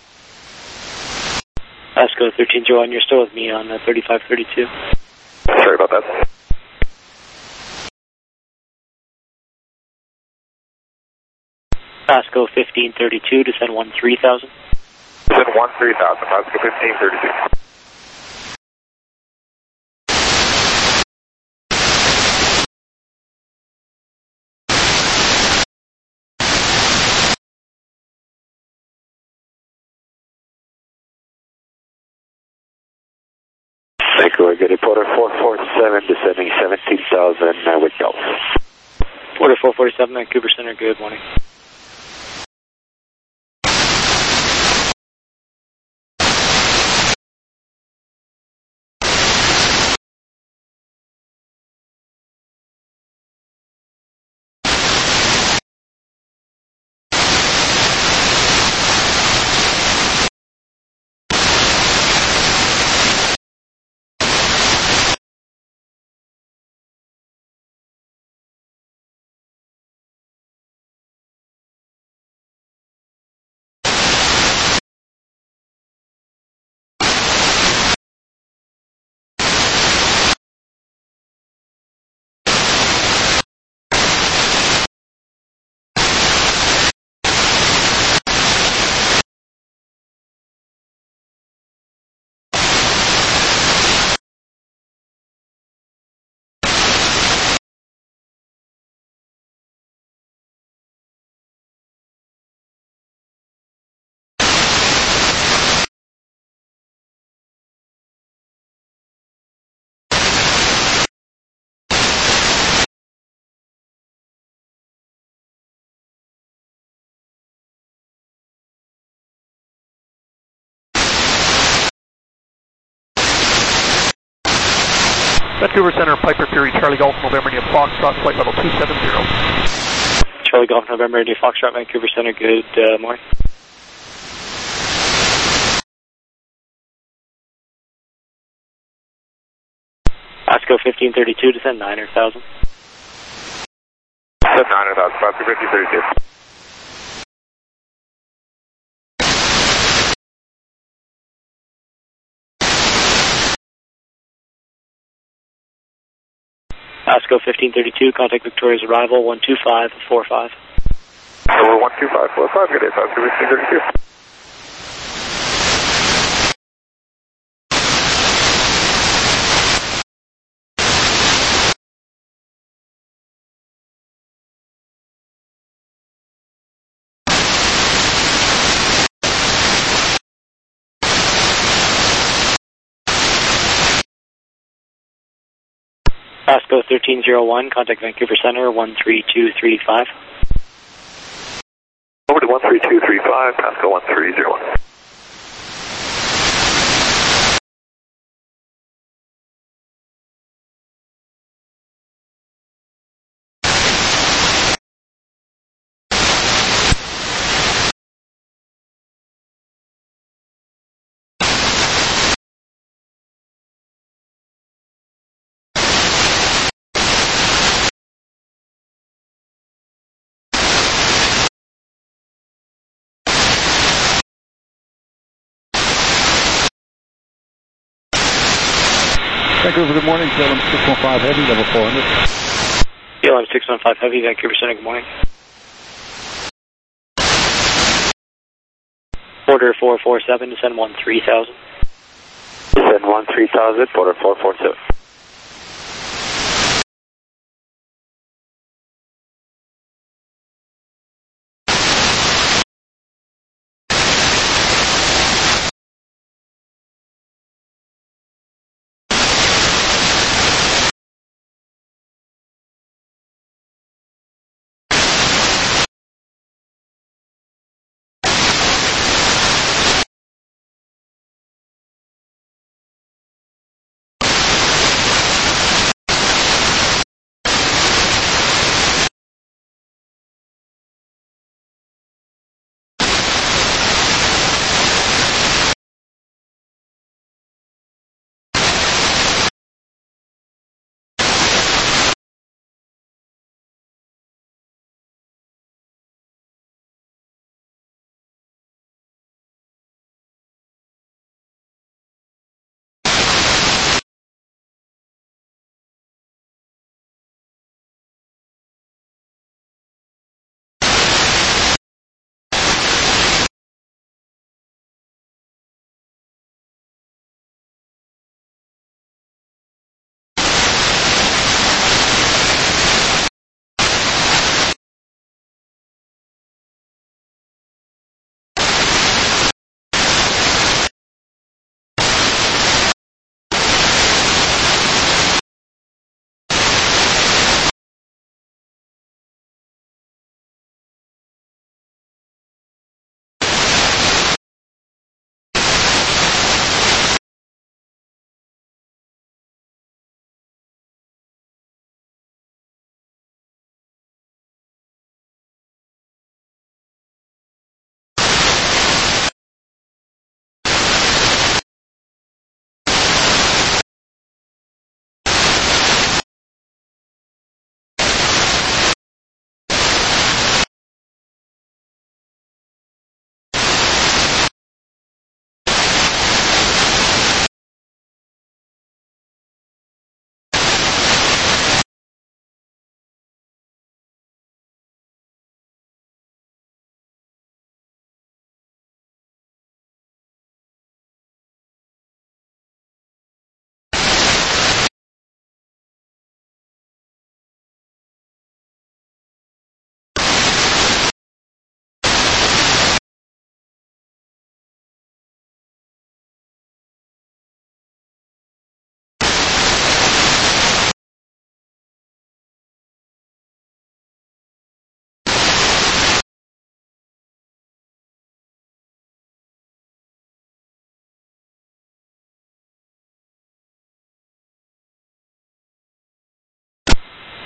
Pasco thirteen zero one, you're still with me on uh, thirty-five thirty-two. Sorry about that. Pasco fifteen thirty-two, descend one three thousand. Descend one three thousand, Pasco fifteen thirty-two. Vancouver, good reporter four four seven, descending seventeen thousand uh, with Gulf. Order four forty-seven, Vancouver Center, good morning. Vancouver Center, Piper Fury, Charlie Golf, November, India, Foxtrot, flight level two seven zero. Charlie Golf, November, India, Foxtrot, Vancouver Center, good uh, morning. Pasco fifteen thirty-two, descend nine thousand. Descend nine thousand, Pasco fifteen thirty-two. Pasco fifteen thirty-two, contact Victoria's arrival, one two five four five. Over one two five four five, good day, Pasco fifteen thirty-two. Pasco thirteen zero one, contact Vancouver Center, one three two three five. Over to one three two three five, Pasco one three zero one. Vancouver, good morning, K L M six one five Heavy, level four hundred. K L M six one five Heavy, Vancouver Center, good morning. Order four four seven, descend one three thousand. Descend one three thousand, order four four seven.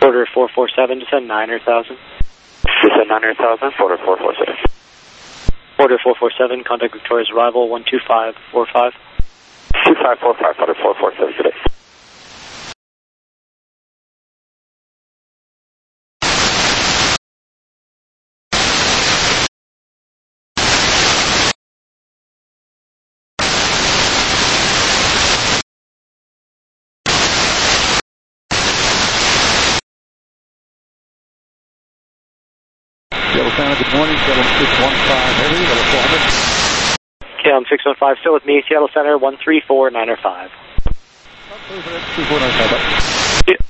Order four four seven, descend nine hundred thousand. Descend nine hundred thousand, order four four seven. Order four four seven, contact Victoria's arrival one two five four five. two five four five, order four four seven today. Seattle Center, good morning, Seattle six one five heavy, level four hundred. K L M six one five, still with me, Seattle Center, one three four nine zero five. three four nine five. Yeah.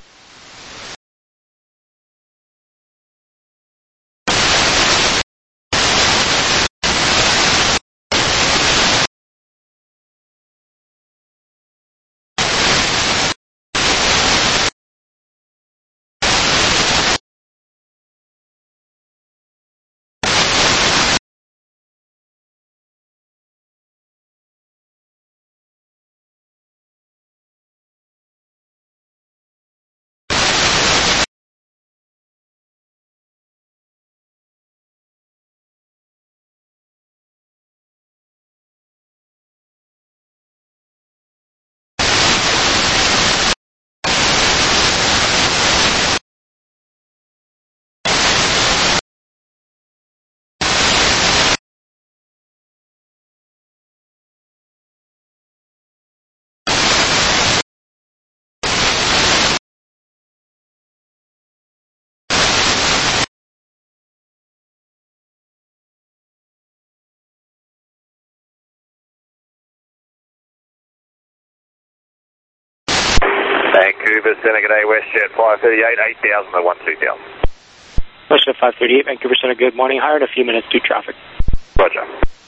Vancouver Center, good day, WestJet five thirty-eight, eight thousand to one two thousand. WestJet five thirty-eight, Vancouver Center, good morning, higher in a few minutes, due traffic. Roger.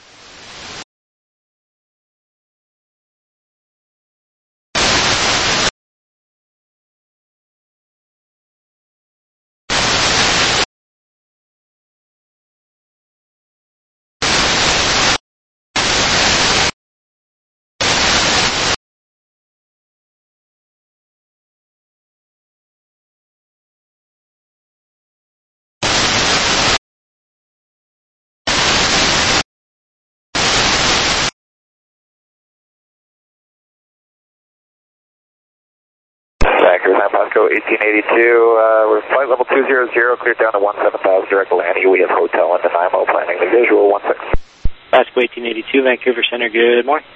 Vancouver San Pasco eighteen eighty-two, uh, we're flight level two zero zero, cleared down to one seven thousand, direct landing. We have hotel in Nanaimo, planning the visual one six. Pasco eighteen eighty-two, Vancouver Center, good morning.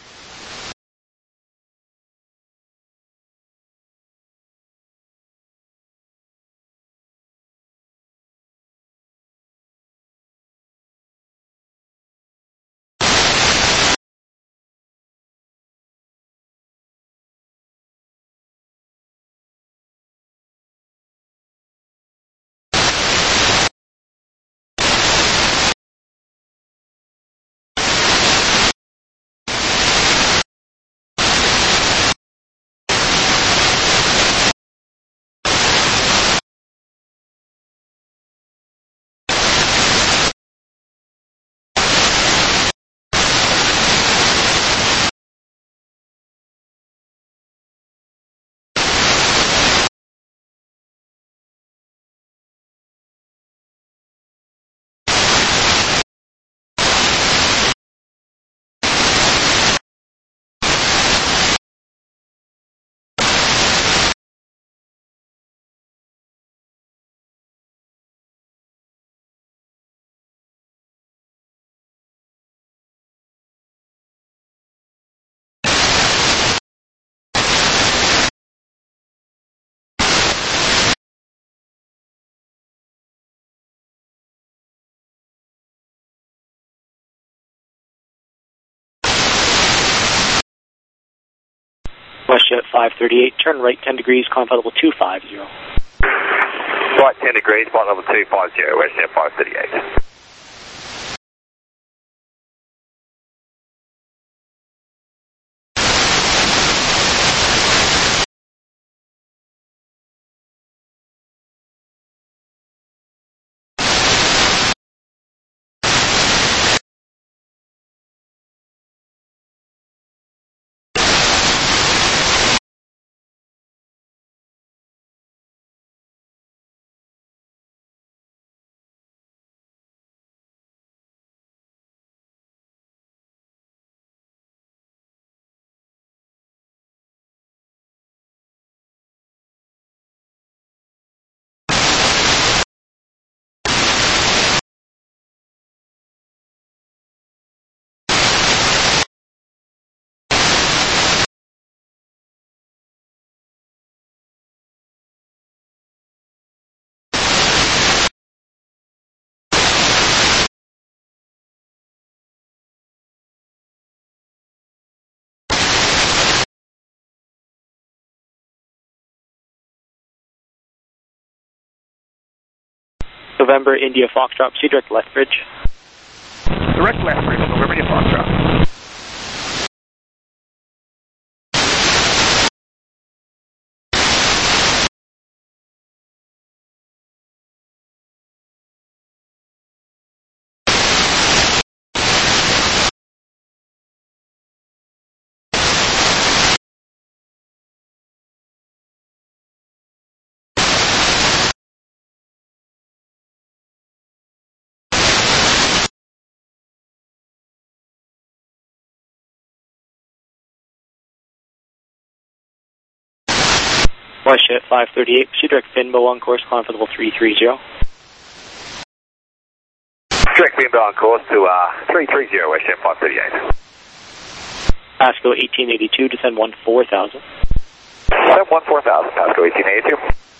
WestJet five thirty-eight, turn right ten degrees, climb flight level two five zero. Flight ten degrees, flight level two five zero, WestJet five thirty-eight. November, India, Foxtrot, proceed direct left bridge. Direct left bridge, November, India, Foxtrot. WestJet five thirty-eight, proceed direct Finbo on course, climb for level three three zero. Direct Finbo on course to uh, three three zero, WestJet five thirty-eight. Pasco eighteen eighty-two, descend one four thousand. Descend one four thousand, Pasco eighteen eighty-two.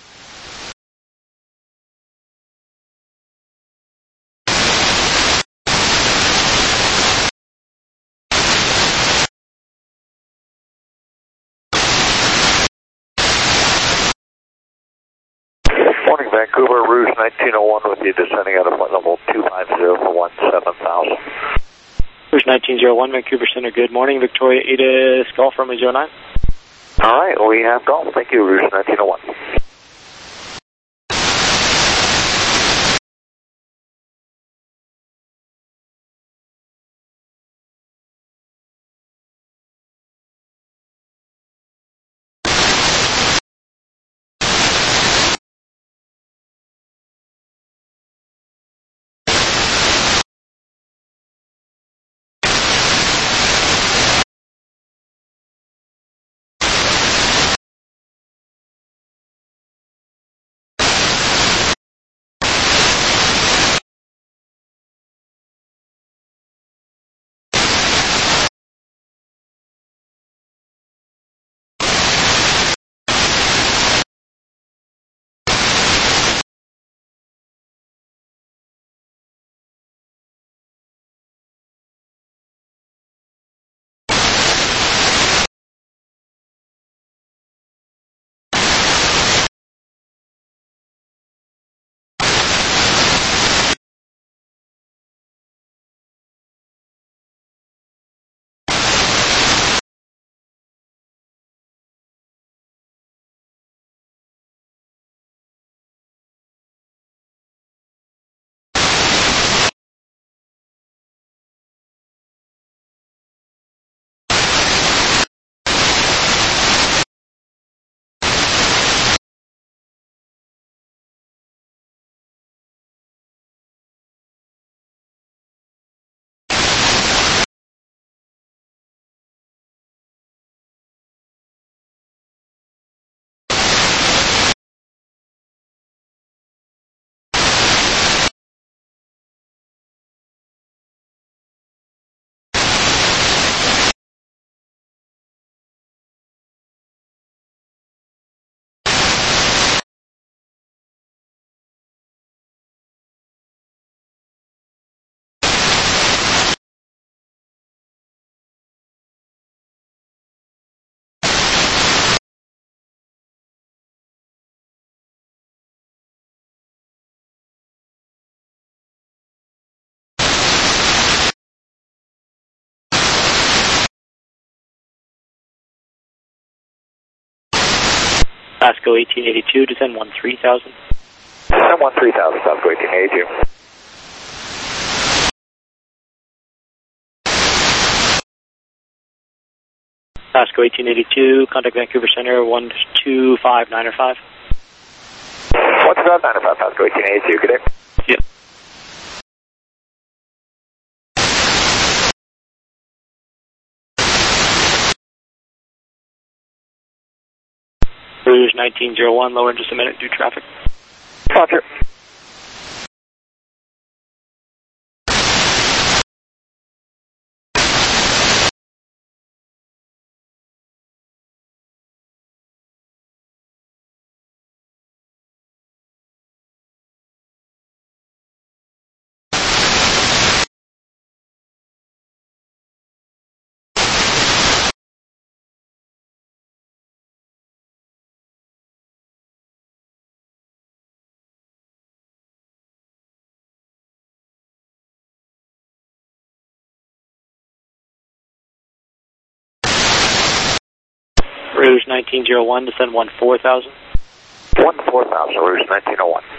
Morning, Vancouver, Rouge nineteen oh one with you descending out of flight level two five zero for one seven thousand. Rouge nineteen oh one, Vancouver Center, good morning. Victoria Ada, Golf runway zero nine. All right, we have golf. Thank you, Rouge nineteen oh one. Pasco eighteen eighty-two, descend one three thousand. Descend one three thousand, Pasco eighteen eighty-two. Pasco eighteen eighty-two, contact Vancouver Center, one two five nine or five. one two five nine or five, Pasco eighteen eighty-two, good day. Yep. Rouge nineteen oh one, lower in just a minute, due traffic. Roger. Rouge nineteen oh one, descend one four thousand. one four thousand, Rouge nineteen oh one.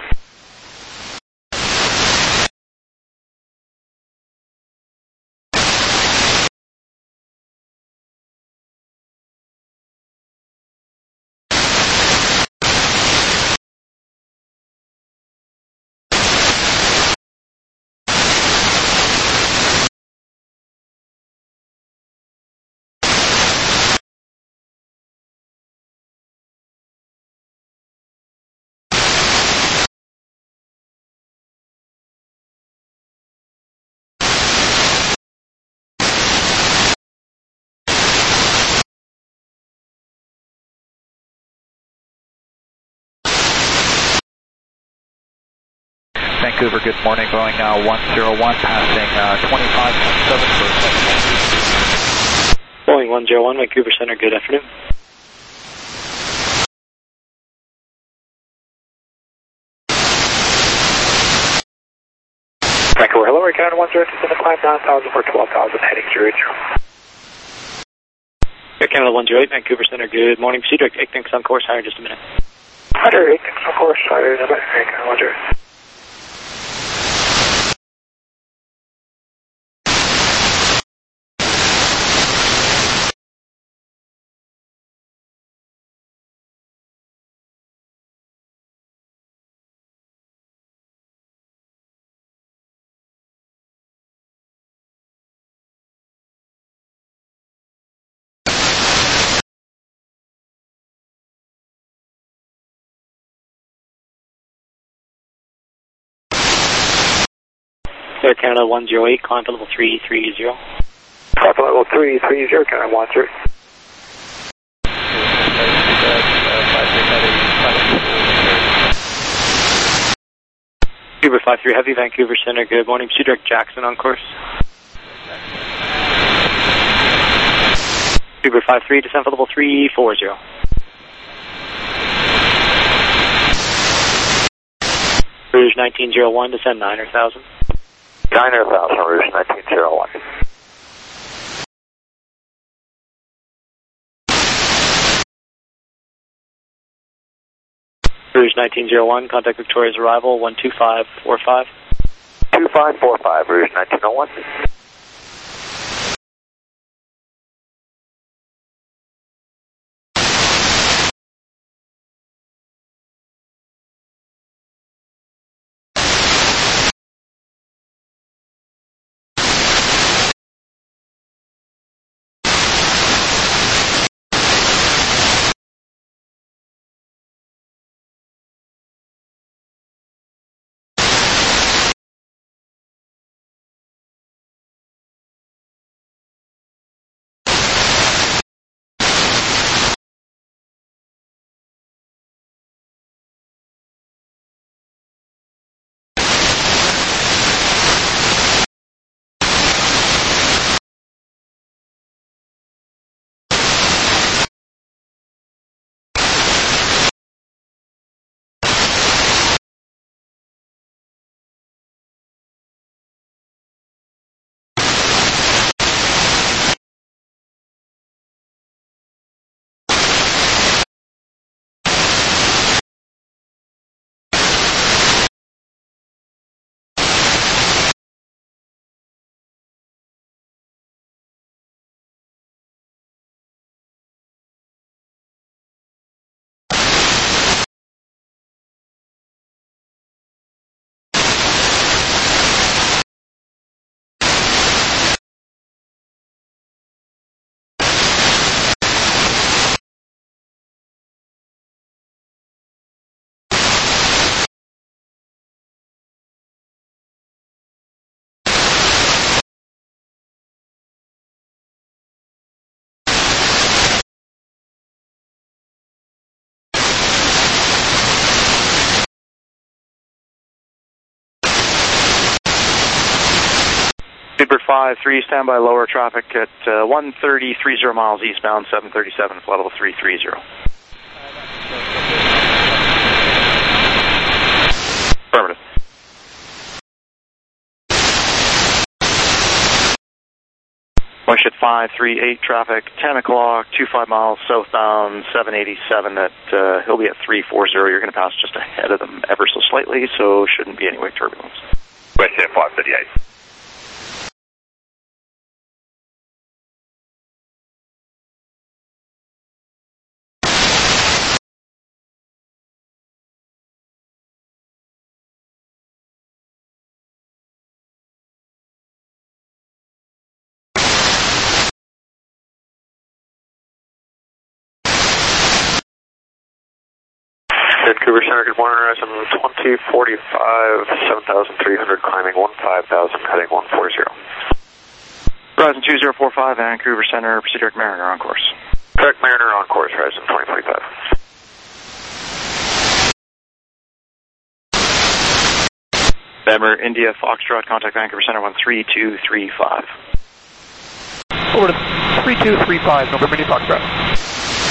Vancouver, good morning, Boeing uh, one oh one, passing uh, twenty-five point seven for Boeing one oh one, Vancouver Center, good afternoon. Vancouver, hello, we're counting one zero, descend climb nine thousand for twelve thousand, heading zero eight zero. Air Canada one oh eight, Vancouver Center, good morning. Proceed to Ignix on course, higher in just a minute. Hunter, Ignix on course, higher in a minute, Air Canada one oh eight. Air Canada one oh eight, climb to level three three zero. Climb to level three three zero, Canada one zero. Vancouver five three Heavy, Vancouver Center, good morning. Proceed direct Jackson on course. Vancouver five three, descend for level three four zero. Rouge nineteen oh one, descend niner thousand. niner thousand, Rouge nineteen oh one. Rouge nineteen oh one, contact Victoria's arrival, one two five four five. two five four five, Rouge nineteen oh one. Super five three, standby lower traffic at uh, one thirty, thirty miles eastbound, seven thirty-seven, flight level three three zero. Affirmative. Bullshit five three eight traffic, ten o'clock, twenty-five miles southbound, seven eighty-seven at, uh, he'll be at three forty. You're going to pass just ahead of them ever so slightly, so shouldn't be any wake turbulence. Bullshit five thirty-eight. Vancouver Center, good morning, Horizon twenty forty-five, seven thousand three hundred, climbing fifteen thousand, heading one forty. Horizon two zero four five, Vancouver Center, proceed direct Mariner on course. Direct Mariner on course, Horizon twenty forty-five. Bammer, India, Foxtrot, contact Vancouver Center one three two three five. Over to three two three five, November India Foxtrot.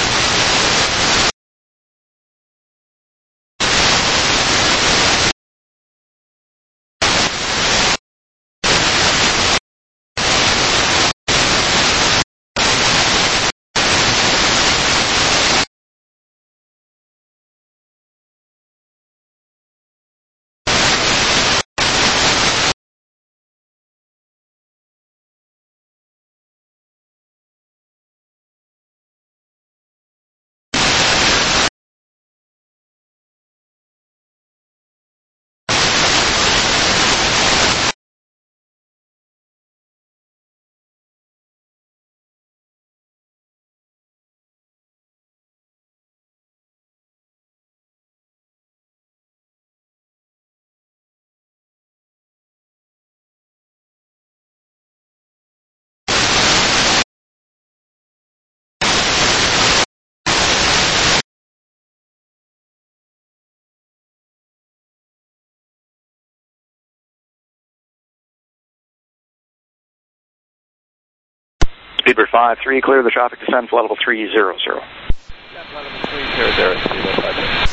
Speedbird five three, clear the traffic, descend to level three zero zero. Level three zero zero, Speedbird five three.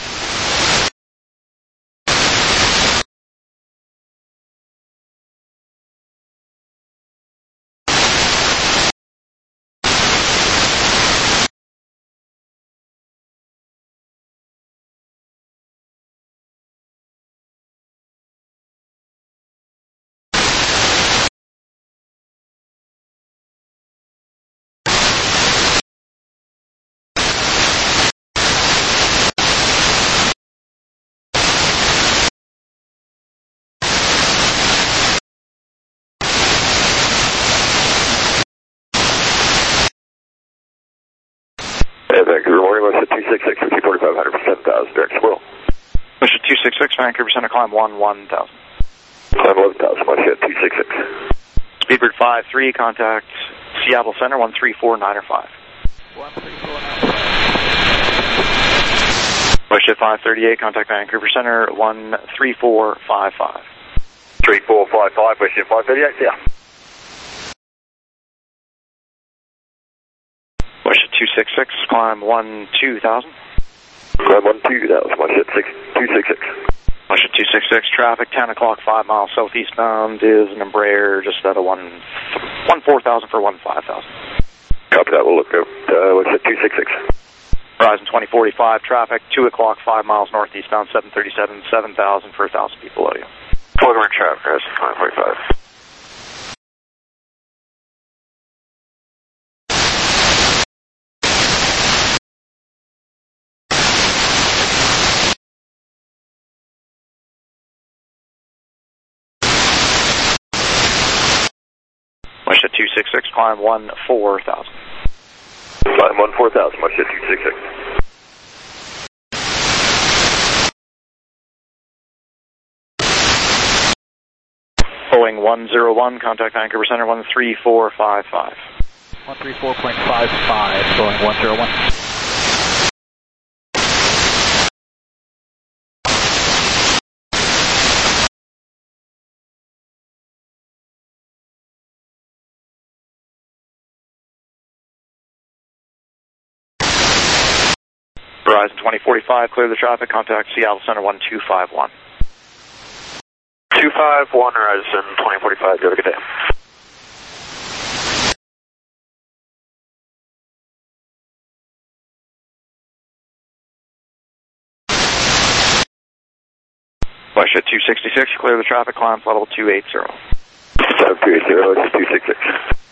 Vancouver morning, Bullshit two six six, two forty-five hundred for seven thousand, direct Squirrel. Bullshit two six six, Vancouver Center, climb one one thousand. Climb eleven thousand, Bullshit two six six. Speedbird five three, contact Seattle Center, one three four nine five. one three four nine five. Bullshit five thirty-eight, contact Vancouver Center, one three four five five. three four five five, Bullshit five thirty-eight, yeah. Bullshit two six six, climb one two thousand. Climb one two thousand, Bullshit two six six. Bullshit two six six, traffic, ten o'clock, five miles southeastbound is an Embraer, just out of one, one four thousand for one five thousand. Copy that, we'll look out, uh, Bullshit two six six. Horizon twenty forty-five, traffic, two o'clock, five miles northeastbound, seven thirty-seven, seven thousand for one thousand people below you. Fulton traffic, Horizon twenty forty-five. Bullshit two six six, climb one four thousand. Climb one four thousand, Bullshit two six six. Boeing one zero one, contact Vancouver Center, one three four five five. one three four point five five, Boeing one zero one. Horizon twenty forty-five, clear the traffic, contact Seattle Center one two five one. two five one, Horizon twenty forty-five, have a good day. Bush at two sixty-six, clear the traffic, climb level two eighty. Climb two eighty, it's two sixty-six.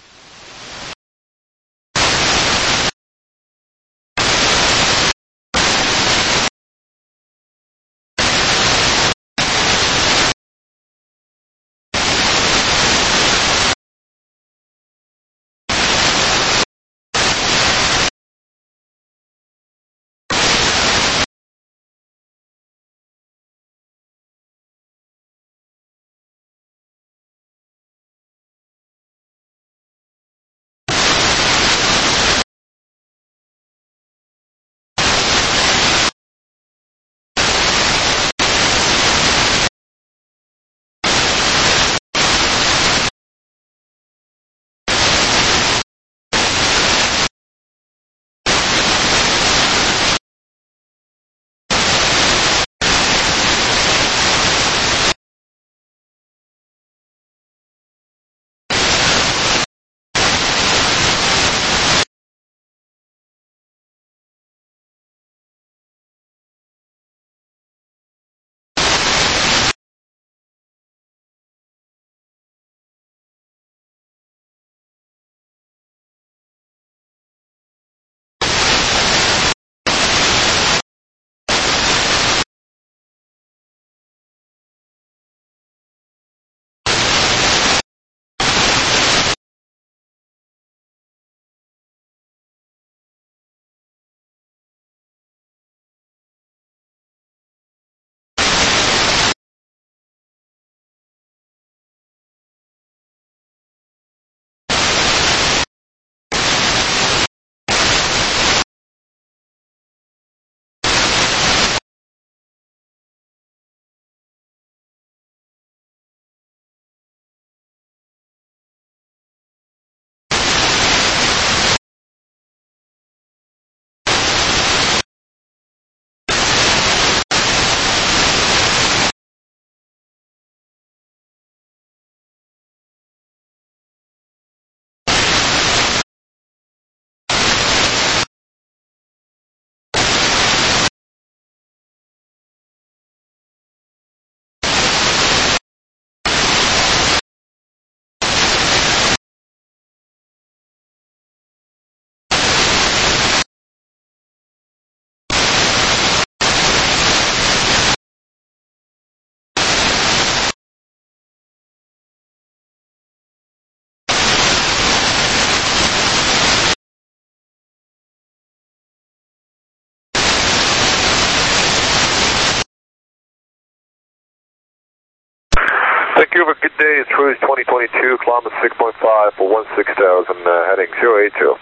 Thank you. Have a good day. It's Rouge twenty twenty-two, kilometer six point five for one six thousand, uh, heading zero eight zero.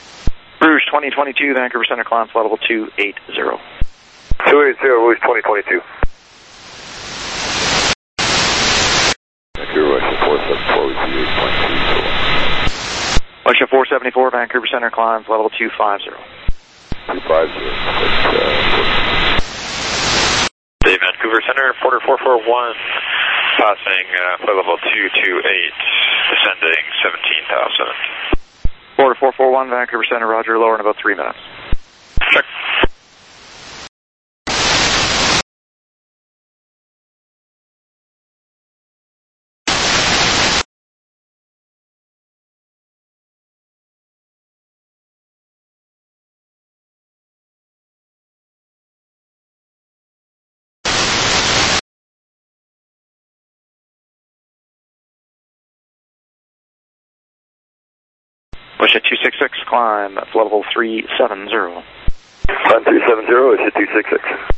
Rouge twenty twenty-two, Vancouver Center, climb level two eighty. two eighty, Rouge twenty twenty-two. Vancouver Russia four seventy-four, eight point two zero. Russia four seventy-four, Vancouver Center, climb level two fifty. two fifty. Uh, Dave, Vancouver Center, Porter four four one, passing uh, flight level two two eight, descending seventeen thousand. Porter four four one, Vancouver Center, roger, lower in about three minutes. Check. Wish at two sixty-six, climb level three seventy. Climb three seventy, wish at two sixty-six.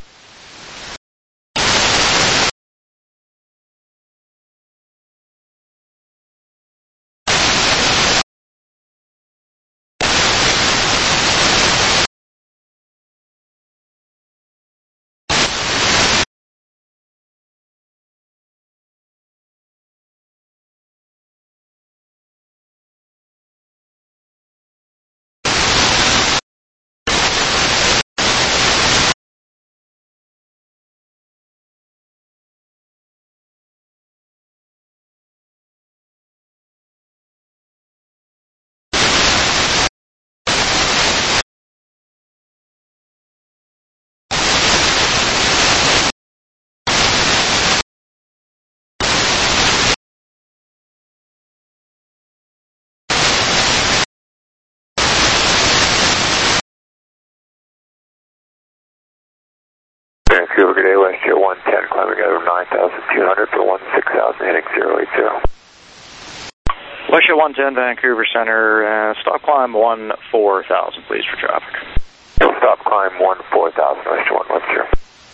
Vancouver, good day, WestJet one ten, climbing out of nine thousand two hundred for one six thousand, heading zero eight zero. WestJet one ten, Vancouver Center, uh, stop climb one four thousand, please, for traffic. Stop climb one four thousand, WestJet one one zero.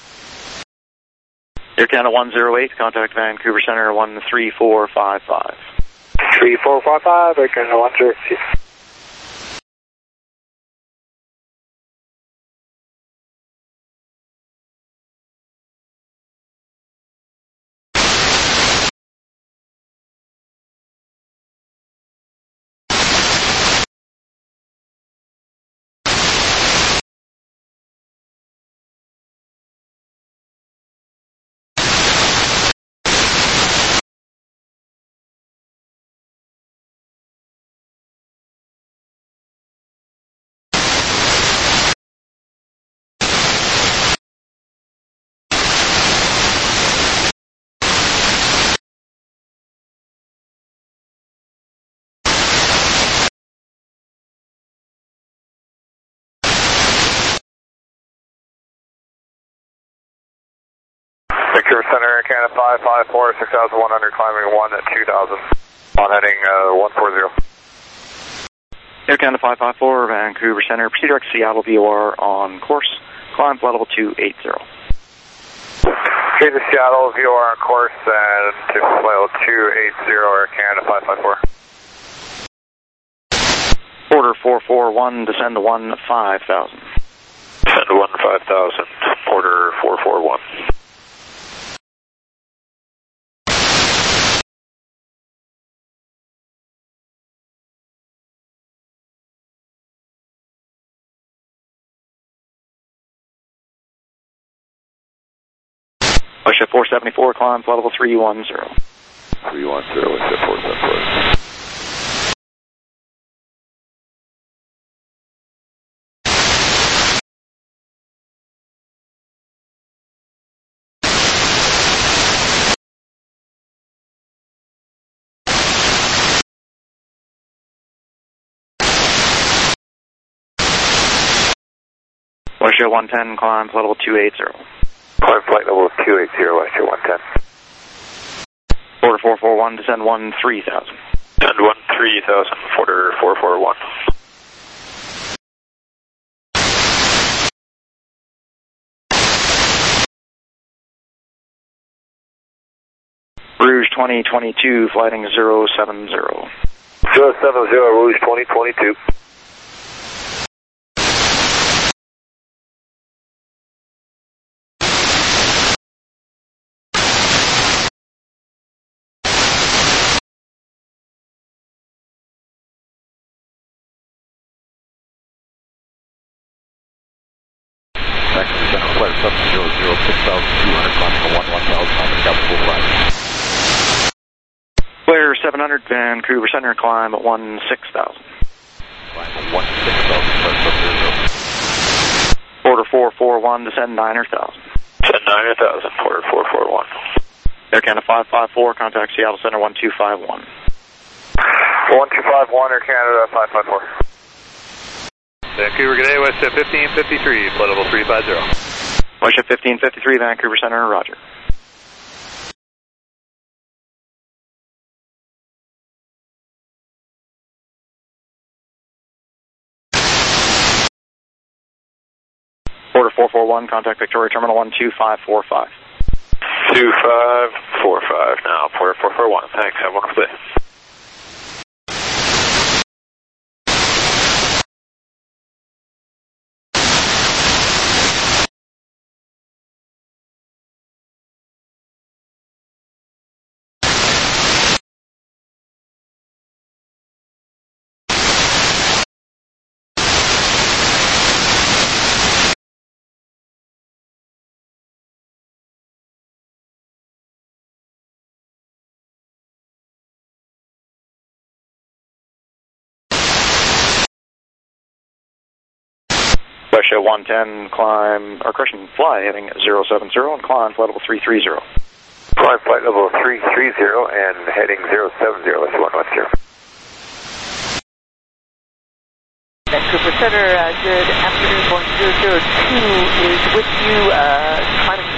Air Canada one zero eight, contact Vancouver Center one three four five five. three four five five, Air Canada one zero eight. Vancouver Center, Air Canada five five four, six thousand one hundred, climbing one at two thousand, on heading uh, one four zero. Air Canada five five four, Vancouver Center, proceed direct to Seattle, V O R on course, climb flight level two eight zero. Proceed to Seattle, V O R on course, and to flight level two eight zero, Air Canada five five four. Order four four one, descend to one five thousand. Descend to one five thousand, order four four one. WestJet four seventy-four, climb flight level three one zero. three one zero, WestJet four seventy-four. WestJet one ten, climb flight level two eight zero. Climb flight level two eight zero, WestJet one ten. Order four four one, descend one three thousand. Descend one three thousand, order four four one. Rouge twenty twenty-two, flighting zero seven zero. zero seven zero, Rouge twenty twenty-two. Flight seven zero zero, six thousand two hundred, climbing one one thousand, I'm in full flight. Blair seven hundred, Vancouver Center, climb at one six thousand. Climb at one six thousand, flight seven zero zero. Order four four one, descend nine thousand. Descend nine thousand, order four four one. Air Canada five five four, contact Seattle Center one two five one. one two five one, Air Canada five five four. Vancouver, good day, WestJet fifteen fifty-three, flight level three five zero. WestJet fifteen fifty-three, Vancouver Center, roger. Order four four one, contact Victoria Terminal one two five four five. two five four five now, order four four one, thanks, have a wonderful day. WestJet one ten, climb, or correction, fly heading zero seven zero and climb flight level three three zero. Climb flight level three three zero and heading zero seven zero, that's one one zero. Vancouver Center, uh, good afternoon, Boeing zero zero two is with you, uh, climbing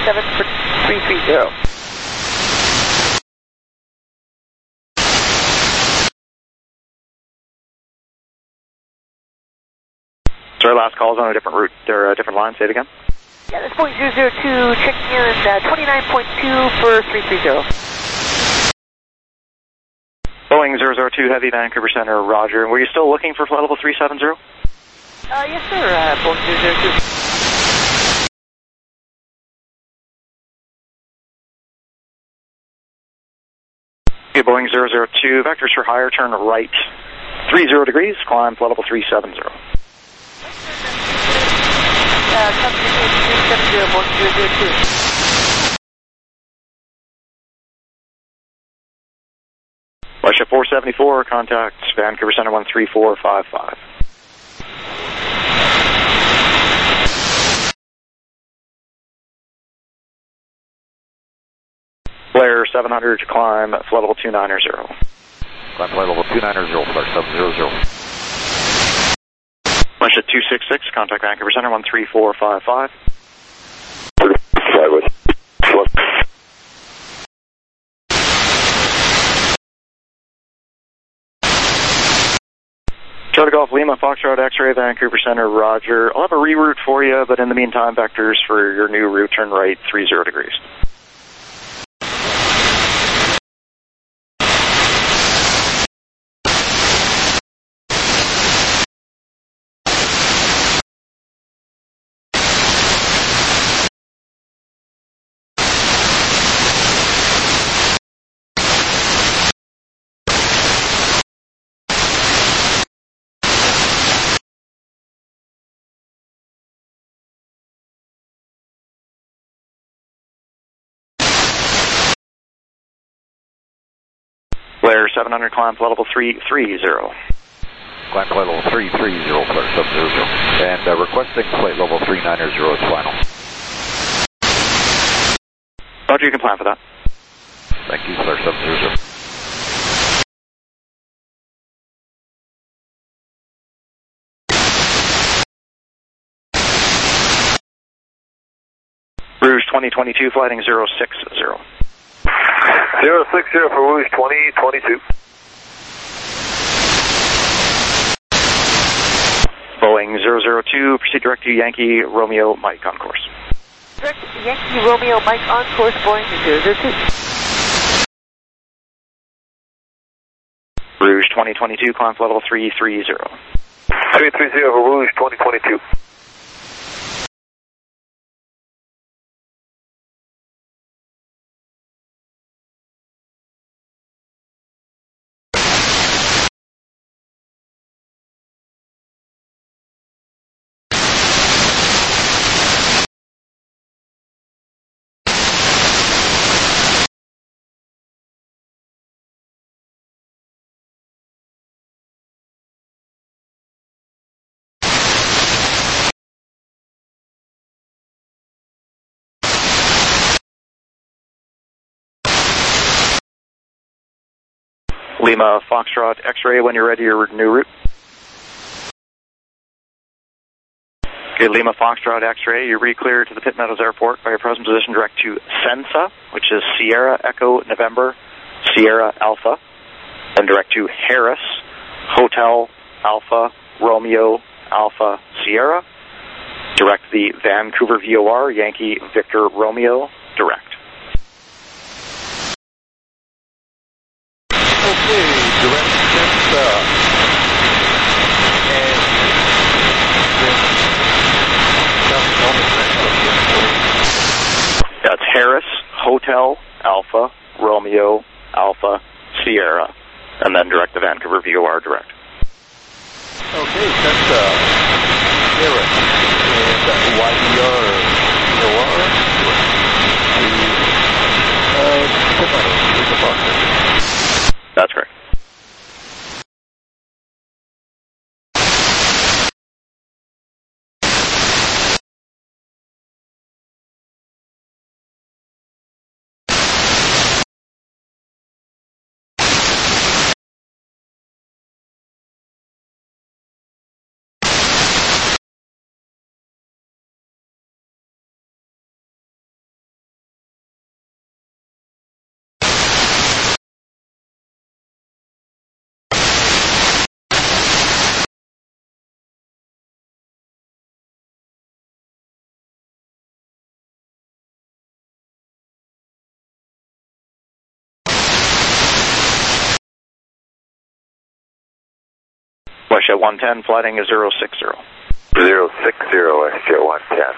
seven for three three zero. Sorry, last call is on a different route. They're a different line. Say it again. Yeah, that's point zero zero two, checking in uh, twenty-nine point two for three three zero. Boeing zero zero two Heavy, Vancouver Center, roger. Were you still looking for flight level three seven zero? Uh, yes, sir, uh, Boeing zero zero two. Okay, Boeing zero zero two, vectors for higher, turn right three zero degrees, climb flight level three seven zero. Uh, company three seven zero, Boeing zero zero two. Russia four seventy-four, contact Vancouver Center one three four five five. Blair seven hundred to climb, flight level two nine zero. Climb flight level two nine zero, Blair seven hundred. Russia two six six, contact Vancouver Center one three four five five. Charlie Golf Lima, Foxtrot X-ray, Vancouver Center, roger. I'll have a reroute for you, but in the meantime, vectors for your new route, turn right three zero degrees. Blair seven hundred, climb flight level three three zero. Climb flight level three three zero, Blair seven hundred. And uh, requesting flight level three nine zero is final. Roger, you can plan for that. Thank you, Blair seven hundred. Rouge twenty twenty-two, flighting zero six zero. zero six zero for Rouge twenty twenty-two. Boeing zero zero two, proceed direct to Yankee Romeo Mike on course. Direct to Yankee Romeo Mike on course, Boeing zero zero two. Rouge twenty twenty-two, climb flight level three three zero. three three zero for Rouge twenty twenty-two. Lima Foxtrot X-ray, when you're ready, your new route. Okay, Lima Foxtrot X-ray, you're re-cleared to the Pitt Meadows Airport by your present position direct to Sensa, which is Sierra Echo November Sierra Alpha, then direct to Harris Hotel Alpha Romeo Alpha Sierra, direct the Vancouver V O R Yankee Victor Romeo direct. Okay, direct Sensa. And That's Harris Hotel Alpha Romeo Alpha Sierra, and then direct the Vancouver V O R direct. Okay, Sensa. Harris. And Y E R V O R. Uh, Pitt Meadows, That's correct. WestJet one ten, flighting is zero six zero. zero six zero, WestJet one ten.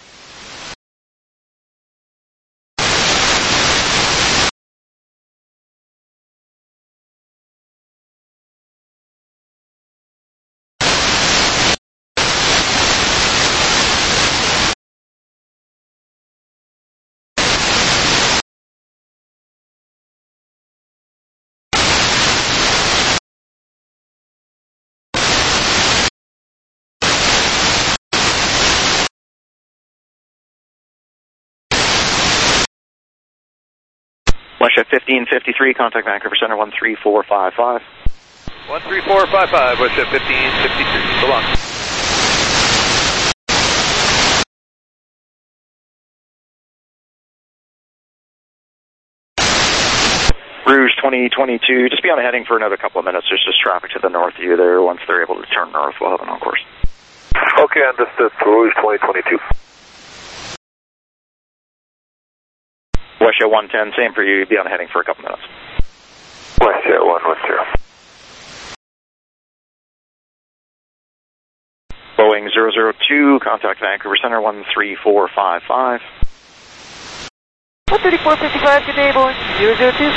WestJet fifteen fifty-three, contact Vancouver Center one three four five five. one three four five five, WestJet fifteen fifty-three, so long. Rouge twenty twenty-two, just be on a heading for another couple of minutes. There's just traffic to the north of you there. Once they're able to turn north, we'll have an on-course. Okay, understood. Rouge twenty twenty-two. WestJet one ten, same for you. Be on a heading for a couple minutes. WestJet one one zero. Boeing zero zero two, contact Vancouver Center one three four five five. one thirty-four fifty-five, good day, Boeing zero zero two.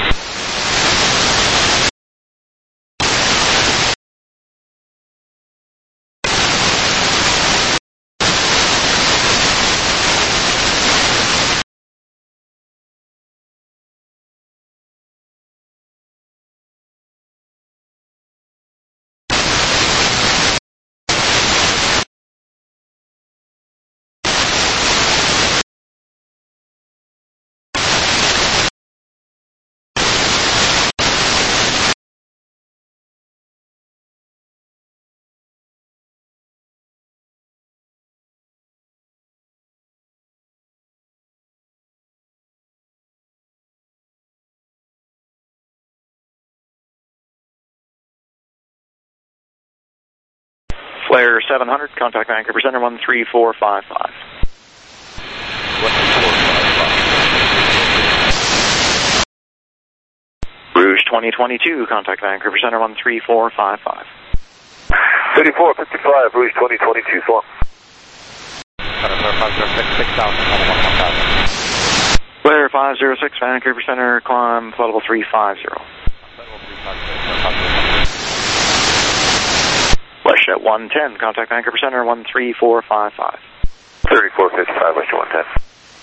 Flare seven hundred, contact Vancouver Center one three four five five. Rouge twenty twenty-two, contact Vancouver Center one three four five five. thirty-four fifty-five, Rouge twenty twenty-two, so long. Flare five zero six, Vancouver Center, climb flight level three five zero. WestJet one ten, contact Vancouver Center one three four five five. thirty-four fifty-five, WestJet one ten.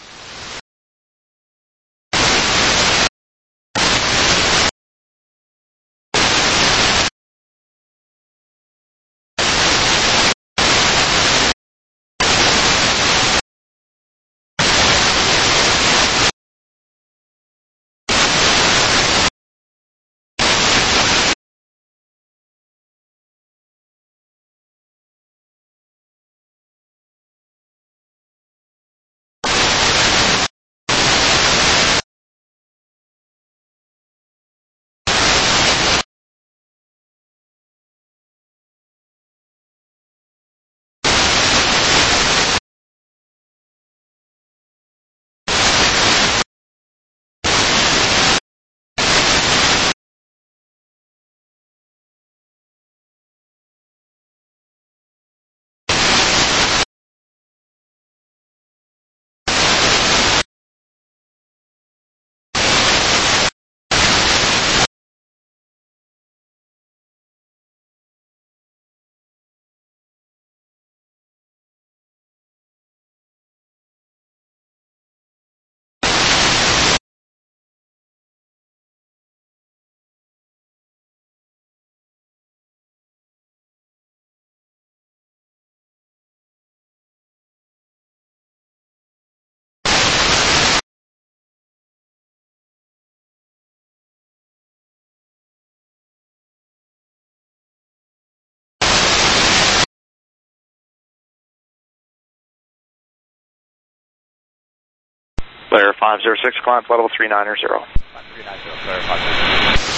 Flare five zero six, climb flight level three nine zero. three nine zero, Flare five zero six.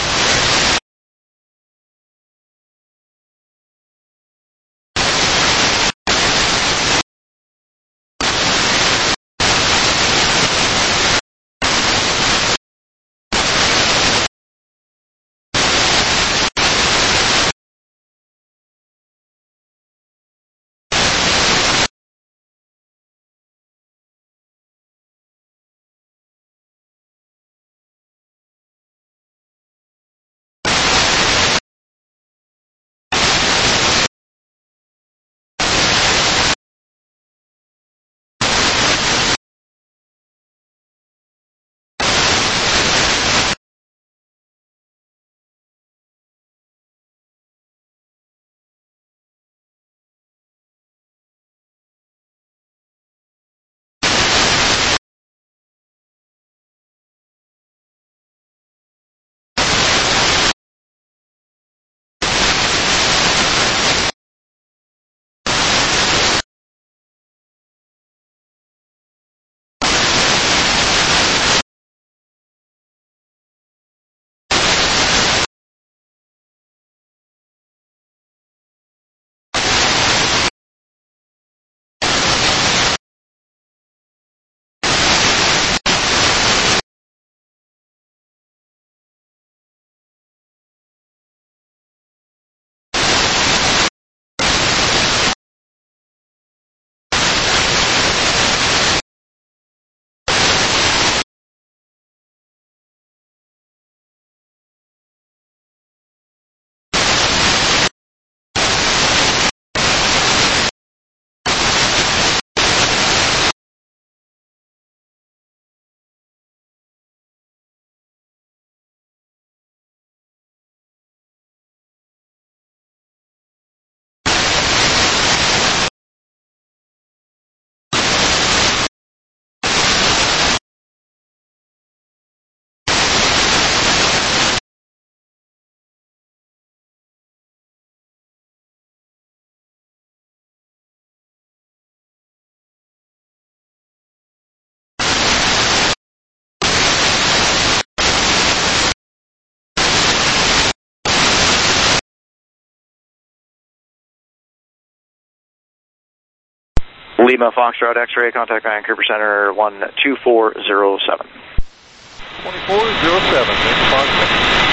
Lima Foxtrot X-ray, contact Vancouver Center one two four zero seven. twenty-four zero seven, Lima Foxtrot.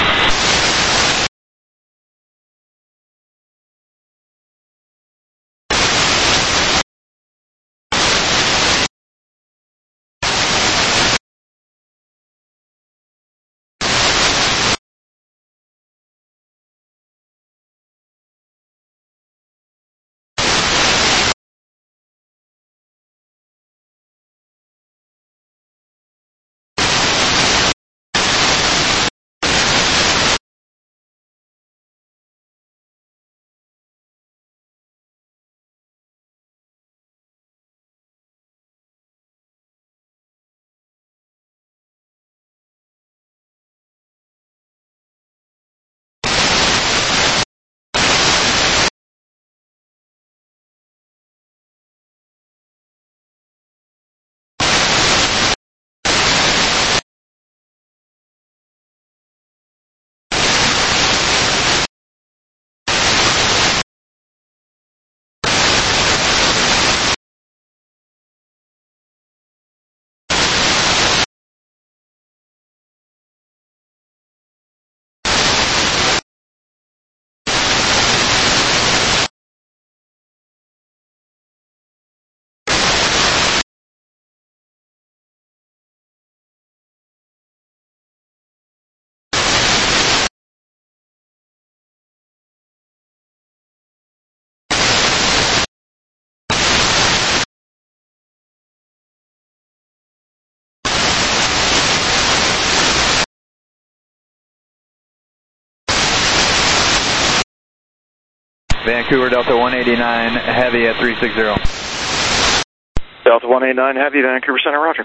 Vancouver Delta one eighty-nine, heavy at three six zero. Delta one eighty-nine, heavy, Vancouver Center, roger.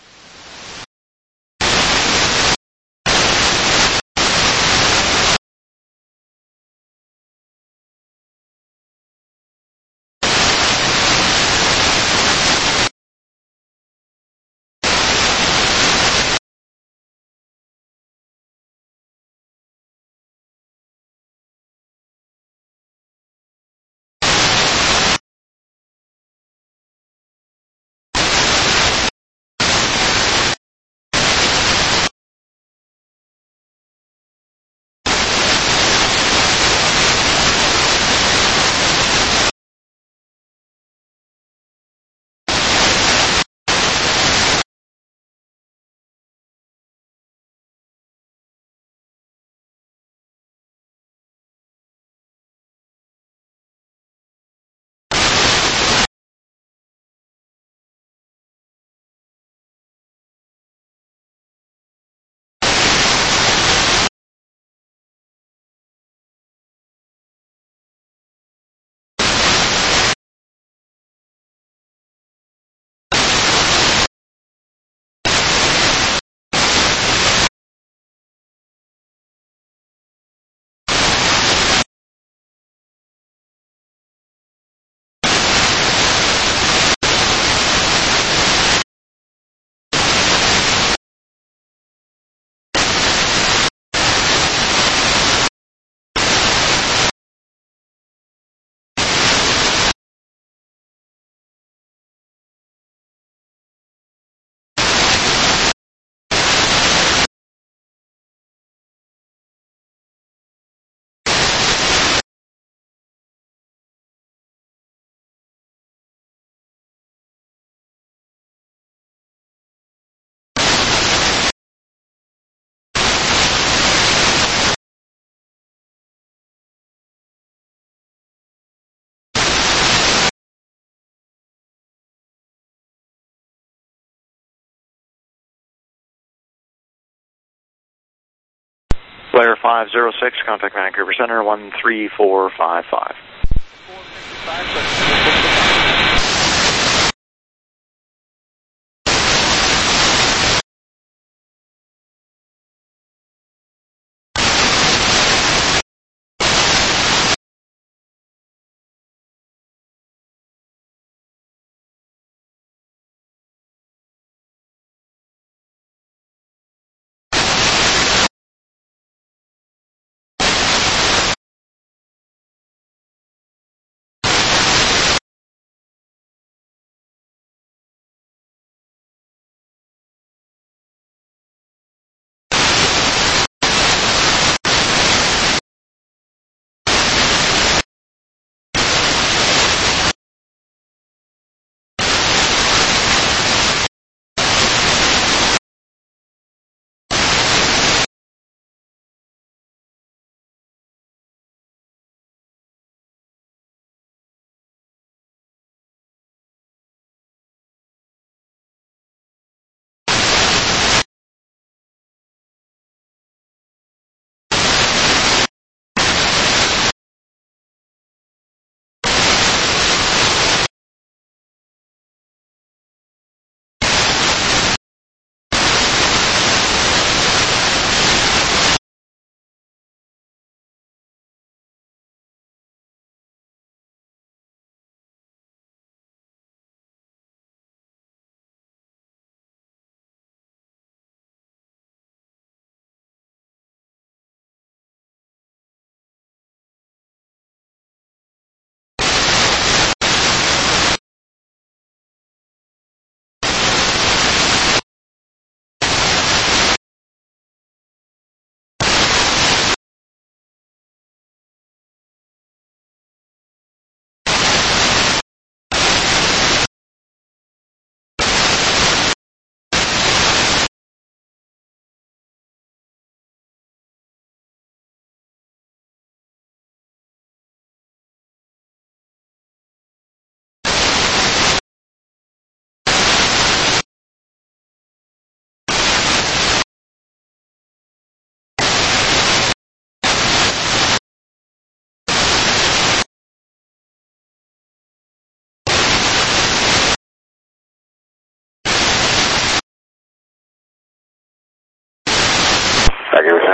Flare five zero six, contact Vancouver Center one three four five five.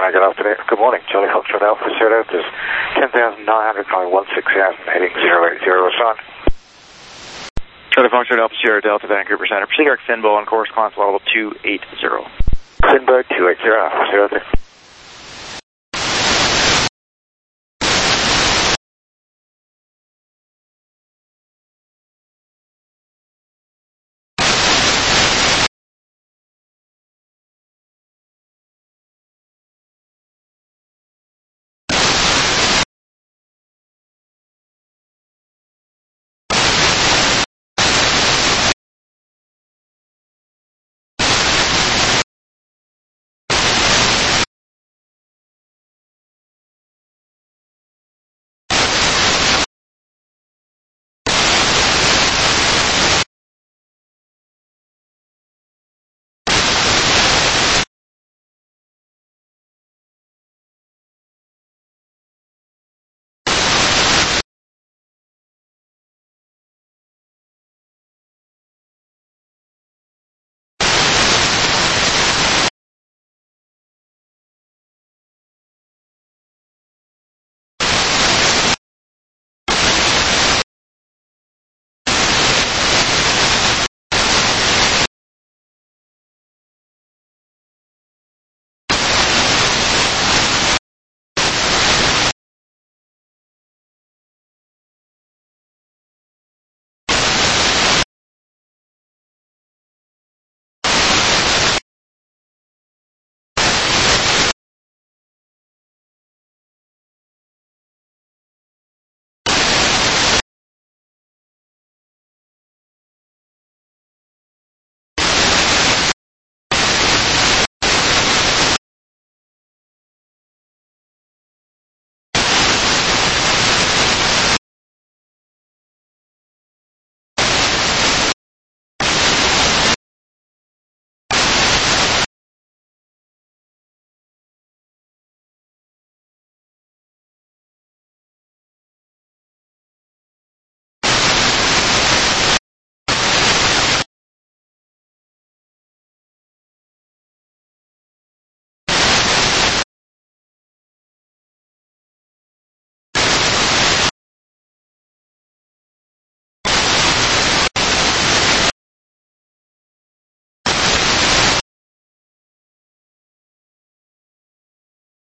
Can I get afternoon? Good morning, Charlie Foxtrot Alpha Sierra. There's ten thousand nine hundred calling one six thousand, heading zero eight zero, sign. Charlie Foxtrot Alpha Sierra Delta Vancouver Center. Proceed direct Finbo on course climb level two eighty. Finbo two eighty, Alpha Sierra.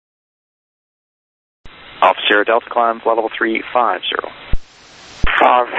Alpha Sierra Delta climb level three five zero. five